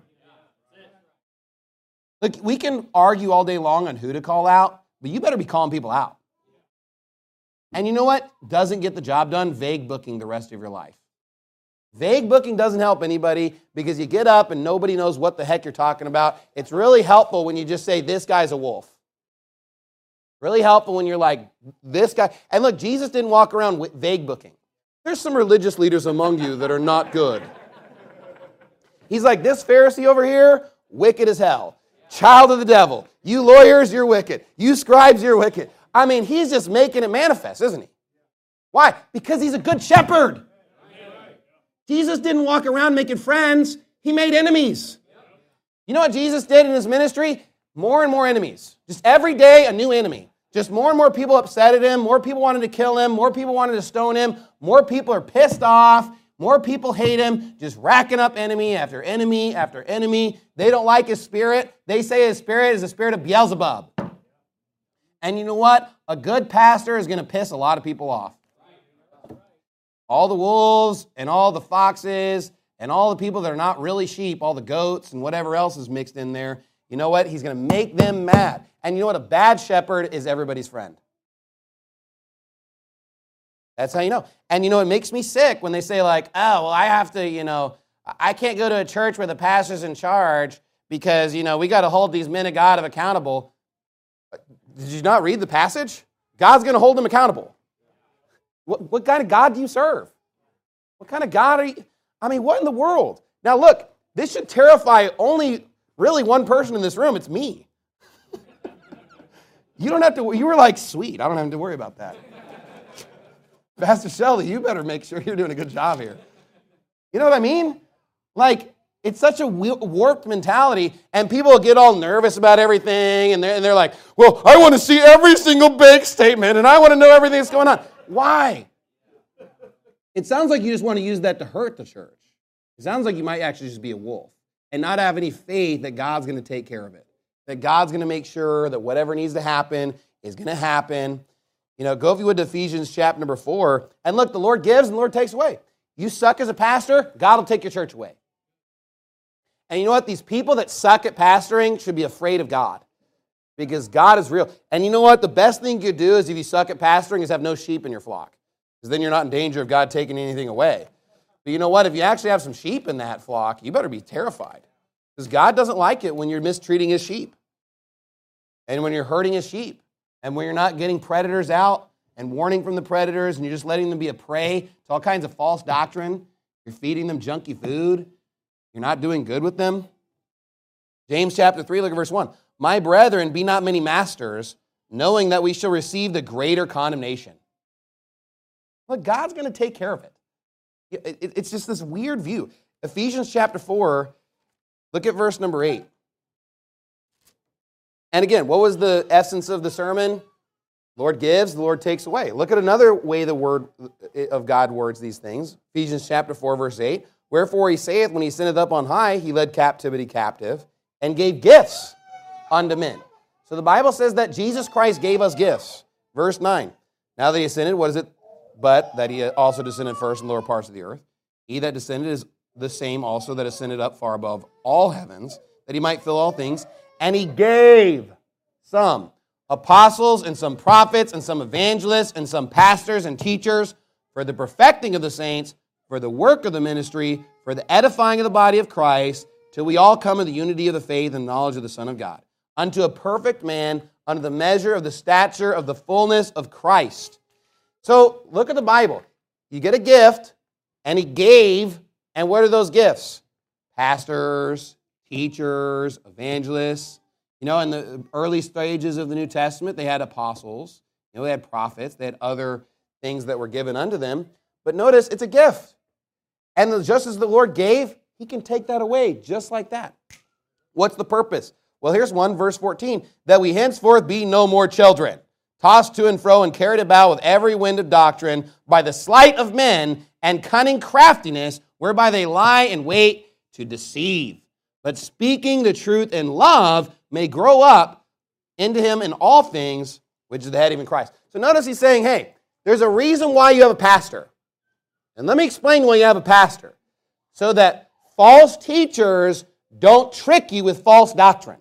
Look, we can argue all day long on who to call out, but you better be calling people out. And you know what doesn't get the job done? Vague booking the rest of your life. Vague booking doesn't help anybody because you get up and nobody knows what the heck you're talking about. It's really helpful when you just say, this guy's a wolf. Really helpful when you're like, this guy. And look, Jesus didn't walk around with vague booking. There's some religious leaders among you that are not good. He's like, this Pharisee over here, wicked as hell. Child of the devil. You lawyers, you're wicked. You scribes, you're wicked. I mean, he's just making it manifest, isn't he? Why? Because he's a good shepherd. Jesus didn't walk around making friends. He made enemies. You know what Jesus did in his ministry? More and more enemies. Just every day, a new enemy. Just more and more people upset at him. More people wanted to kill him. More people wanted to stone him. More people are pissed off. More people hate him. Just racking up enemy after enemy after enemy. They don't like his spirit. They say his spirit is the spirit of Beelzebub. And you know what? A good pastor is going to piss a lot of people off. All the wolves and all the foxes and all the people that are not really sheep, all the goats and whatever else is mixed in there, you know what? He's going to make them mad. And you know what? A bad shepherd is everybody's friend. That's how you know. And you know, it makes me sick when they say like, oh, well, I have to, I can't go to a church where the pastor's in charge because, we got to hold these men of God accountable. Did you not read the passage? God's going to hold them accountable. What kind of God do you serve? What kind of God are you? I mean, what in the world? Now look, this should terrify only really one person in this room. It's me. You don't have to, you were like, sweet, I don't have to worry about that. Pastor Shelley, you better make sure you're doing a good job here. You know what I mean? Like, it's such a warped mentality, and people get all nervous about everything, and they're like, well, I want to see every single bank statement, and I want to know everything that's going on. Why? It sounds like you just want to use that to hurt the church. It sounds like you might actually just be a wolf and not have any faith that God's going to take care of it, that God's going to make sure that whatever needs to happen is going to happen. Go if you would to Ephesians chapter number 4, and look, the Lord gives and the Lord takes away. You suck as a pastor, God will take your church away. And you know what? These people that suck at pastoring should be afraid of God because God is real. And you know what? The best thing you could do is if you suck at pastoring is have no sheep in your flock because then you're not in danger of God taking anything away. But you know what? If you actually have some sheep in that flock, you better be terrified because God doesn't like it when you're mistreating his sheep and when you're hurting his sheep and when you're not getting predators out and warning from the predators and you're just letting them be a prey to all kinds of false doctrine. You're feeding them junky food. You're not doing good with them. James chapter 3, look at verse 1. My brethren, be not many masters, knowing that we shall receive the greater condemnation. Look, God's going to take care of it. It's just this weird view. Ephesians chapter 4, look at verse number 8. And again, what was the essence of the sermon? The Lord gives, the Lord takes away. Look at another way the word of God words these things. Ephesians chapter 4, verse 8. Wherefore he saith, when he ascended up on high, he led captivity captive and gave gifts unto men. So the Bible says that Jesus Christ gave us gifts. Verse 9. Now that he ascended, what is it? But that he also descended first in the lower parts of the earth. He that descended is the same also that ascended up far above all heavens, that he might fill all things. And he gave some apostles and some prophets and some evangelists and some pastors and teachers for the perfecting of the saints, for the work of the ministry, for the edifying of the body of Christ, till we all come in the unity of the faith and knowledge of the Son of God, unto a perfect man, unto the measure of the stature of the fullness of Christ. So look at the Bible. You get a gift, and he gave, and what are those gifts? Pastors, teachers, evangelists. In the early stages of the New Testament, they had apostles, they had prophets, they had other things that were given unto them. But notice, it's a gift. And just as the Lord gave, he can take that away just like that. What's the purpose? Well, here's one, verse 14. That we henceforth be no more children, tossed to and fro and carried about with every wind of doctrine by the sleight of men and cunning craftiness, whereby they lie in wait to deceive. But speaking the truth in love may grow up into him in all things, which is the head, even Christ. So notice he's saying, hey, there's a reason why you have a pastor. And let me explain why you have a pastor. So that false teachers don't trick you with false doctrine,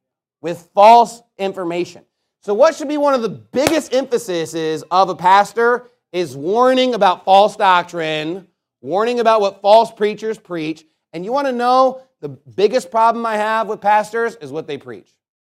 with false information. So what should be one of the biggest emphases of a pastor is warning about false doctrine, warning about what false preachers preach. And you want to know the biggest problem I have with pastors is what they preach.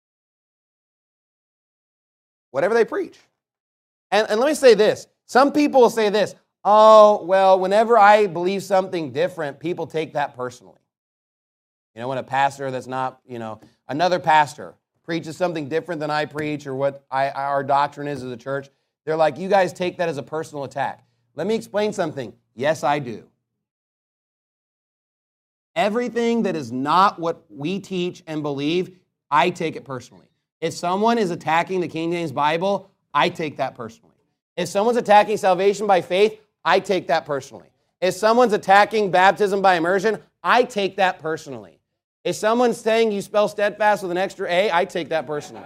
Whatever they preach. And let me say this. Some people will say this. Oh, well, whenever I believe something different, people take that personally. When a pastor that's not, another pastor preaches something different than I preach or what our doctrine is as a church, they're like, you guys take that as a personal attack. Let me explain something. Yes, I do. Everything that is not what we teach and believe, I take it personally. If someone is attacking the King James Bible, I take that personally. If someone's attacking salvation by faith, I take that personally. If someone's attacking baptism by immersion, I take that personally. If someone's saying you spell steadfast with an extra A, I take that personally.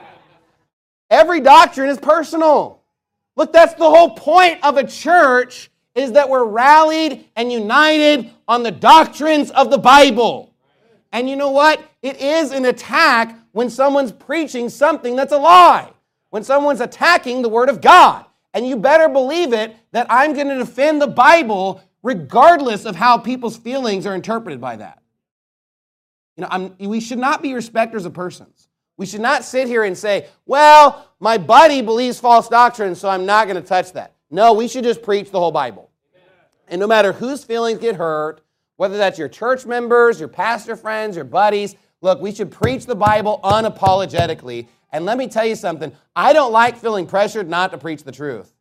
Every doctrine is personal. Look, that's the whole point of a church, is that we're rallied and united on the doctrines of the Bible. And you know what? It is an attack when someone's preaching something that's a lie, when someone's attacking the Word of God. And you better believe it that I'm going to defend the Bible regardless of how people's feelings are interpreted by that. You know, we should not be respecters of persons. We should not sit here and say, well, my buddy believes false doctrine, so I'm not going to touch that. No, we should just preach the whole Bible. And no matter whose feelings get hurt, whether that's your church members, your pastor friends, your buddies, look, we should preach the Bible unapologetically. And let me tell you something, I don't like feeling pressured not to preach the truth.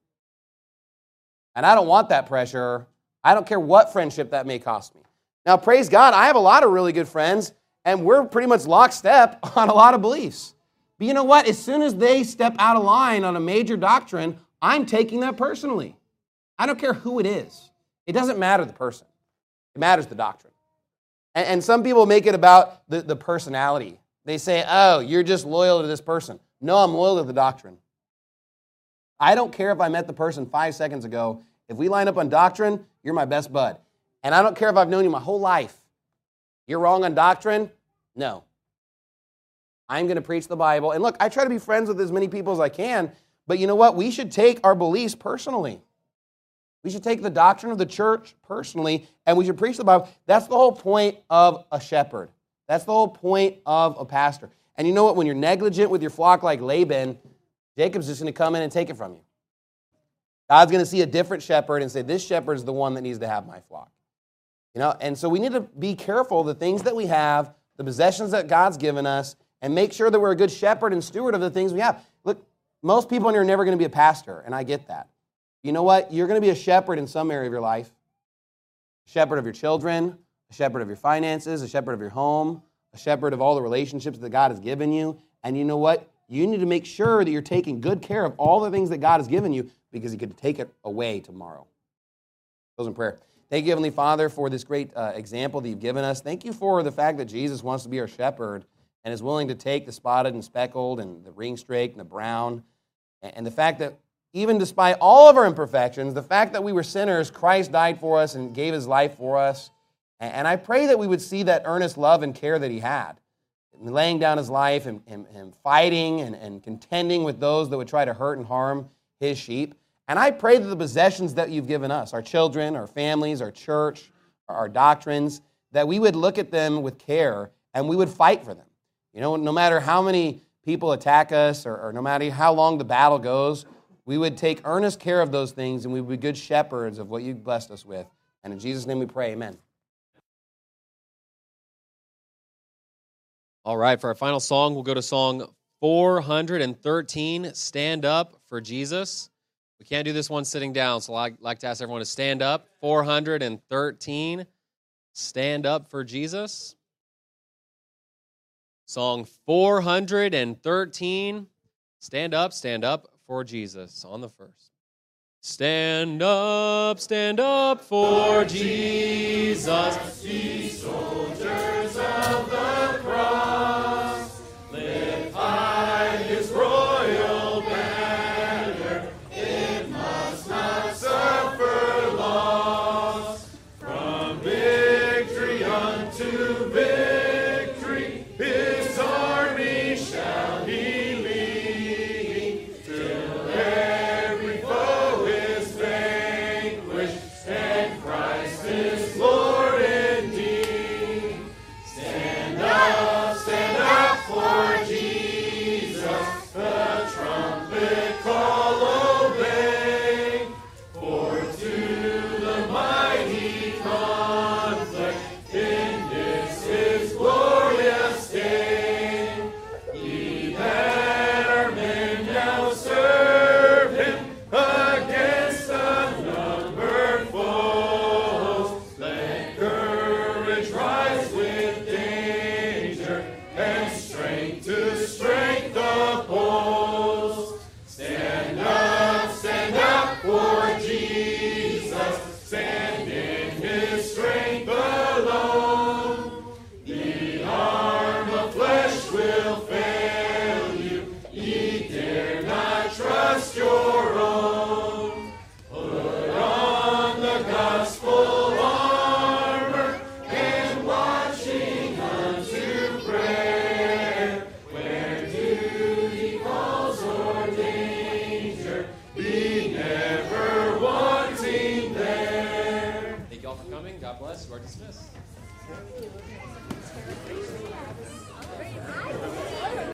And I don't want that pressure. I don't care what friendship that may cost me. Now, praise God, I have a lot of really good friends, and we're pretty much lockstep on a lot of beliefs. But you know what? As soon as they step out of line on a major doctrine, I'm taking that personally. I don't care who it is. It doesn't matter the person. It matters the doctrine. And some people make it about the personality. They say, oh, you're just loyal to this person. No, I'm loyal to the doctrine. I don't care if I met the person 5 seconds ago. If we line up on doctrine, you're my best bud. And I don't care if I've known you my whole life. You're wrong on doctrine? No. I'm going to preach the Bible. And look, I try to be friends with as many people as I can, but you know what? We should take our beliefs personally. We should take the doctrine of the church personally, and we should preach the Bible. That's the whole point of a shepherd. That's the whole point of a pastor. And you know what? When you're negligent with your flock like Laban, Jacob's just going to come in and take it from you. God's going to see a different shepherd and say, this shepherd is the one that needs to have my flock. You know, and so we need to be careful of the things that we have, the possessions that God's given us, and make sure that we're a good shepherd and steward of the things we have. Look, most people in here are never going to be a pastor, and I get that. You know what? You're going to be a shepherd in some area of your life. A shepherd of your children, a shepherd of your finances, a shepherd of your home, a shepherd of all the relationships that God has given you. And you know what? You need to make sure that you're taking good care of all the things that God has given you, because He could take it away tomorrow. Close in prayer. Thank you, Heavenly Father, for this great example that you've given us. Thank you for the fact that Jesus wants to be our shepherd and is willing to take the spotted and speckled and the ring-straked and the brown. And the fact that even despite all of our imperfections, the fact that we were sinners, Christ died for us and gave His life for us. And I pray that we would see that earnest love and care that He had, laying down His life and fighting and contending with those that would try to hurt and harm His sheep. And I pray that the possessions that you've given us, our children, our families, our church, our doctrines, that we would look at them with care and we would fight for them. You know, no matter how many people attack us or no matter how long the battle goes, we would take earnest care of those things and we would be good shepherds of what you've blessed us with. And in Jesus' name we pray, amen. All right, for our final song, we'll go to song 413, Stand Up for Jesus. We can't do this one sitting down, so I'd like to ask everyone to stand up. 413, Stand Up for Jesus. Song 413, Stand Up for Jesus on the first. Stand up for Jesus, ye soldiers of the cross. Lift high His royal banner, it must not suffer loss. From victory unto victory, His army shall He lead, till every foe is vanquished, and Christ is Lord indeed. Stand up bless. You are dismissed.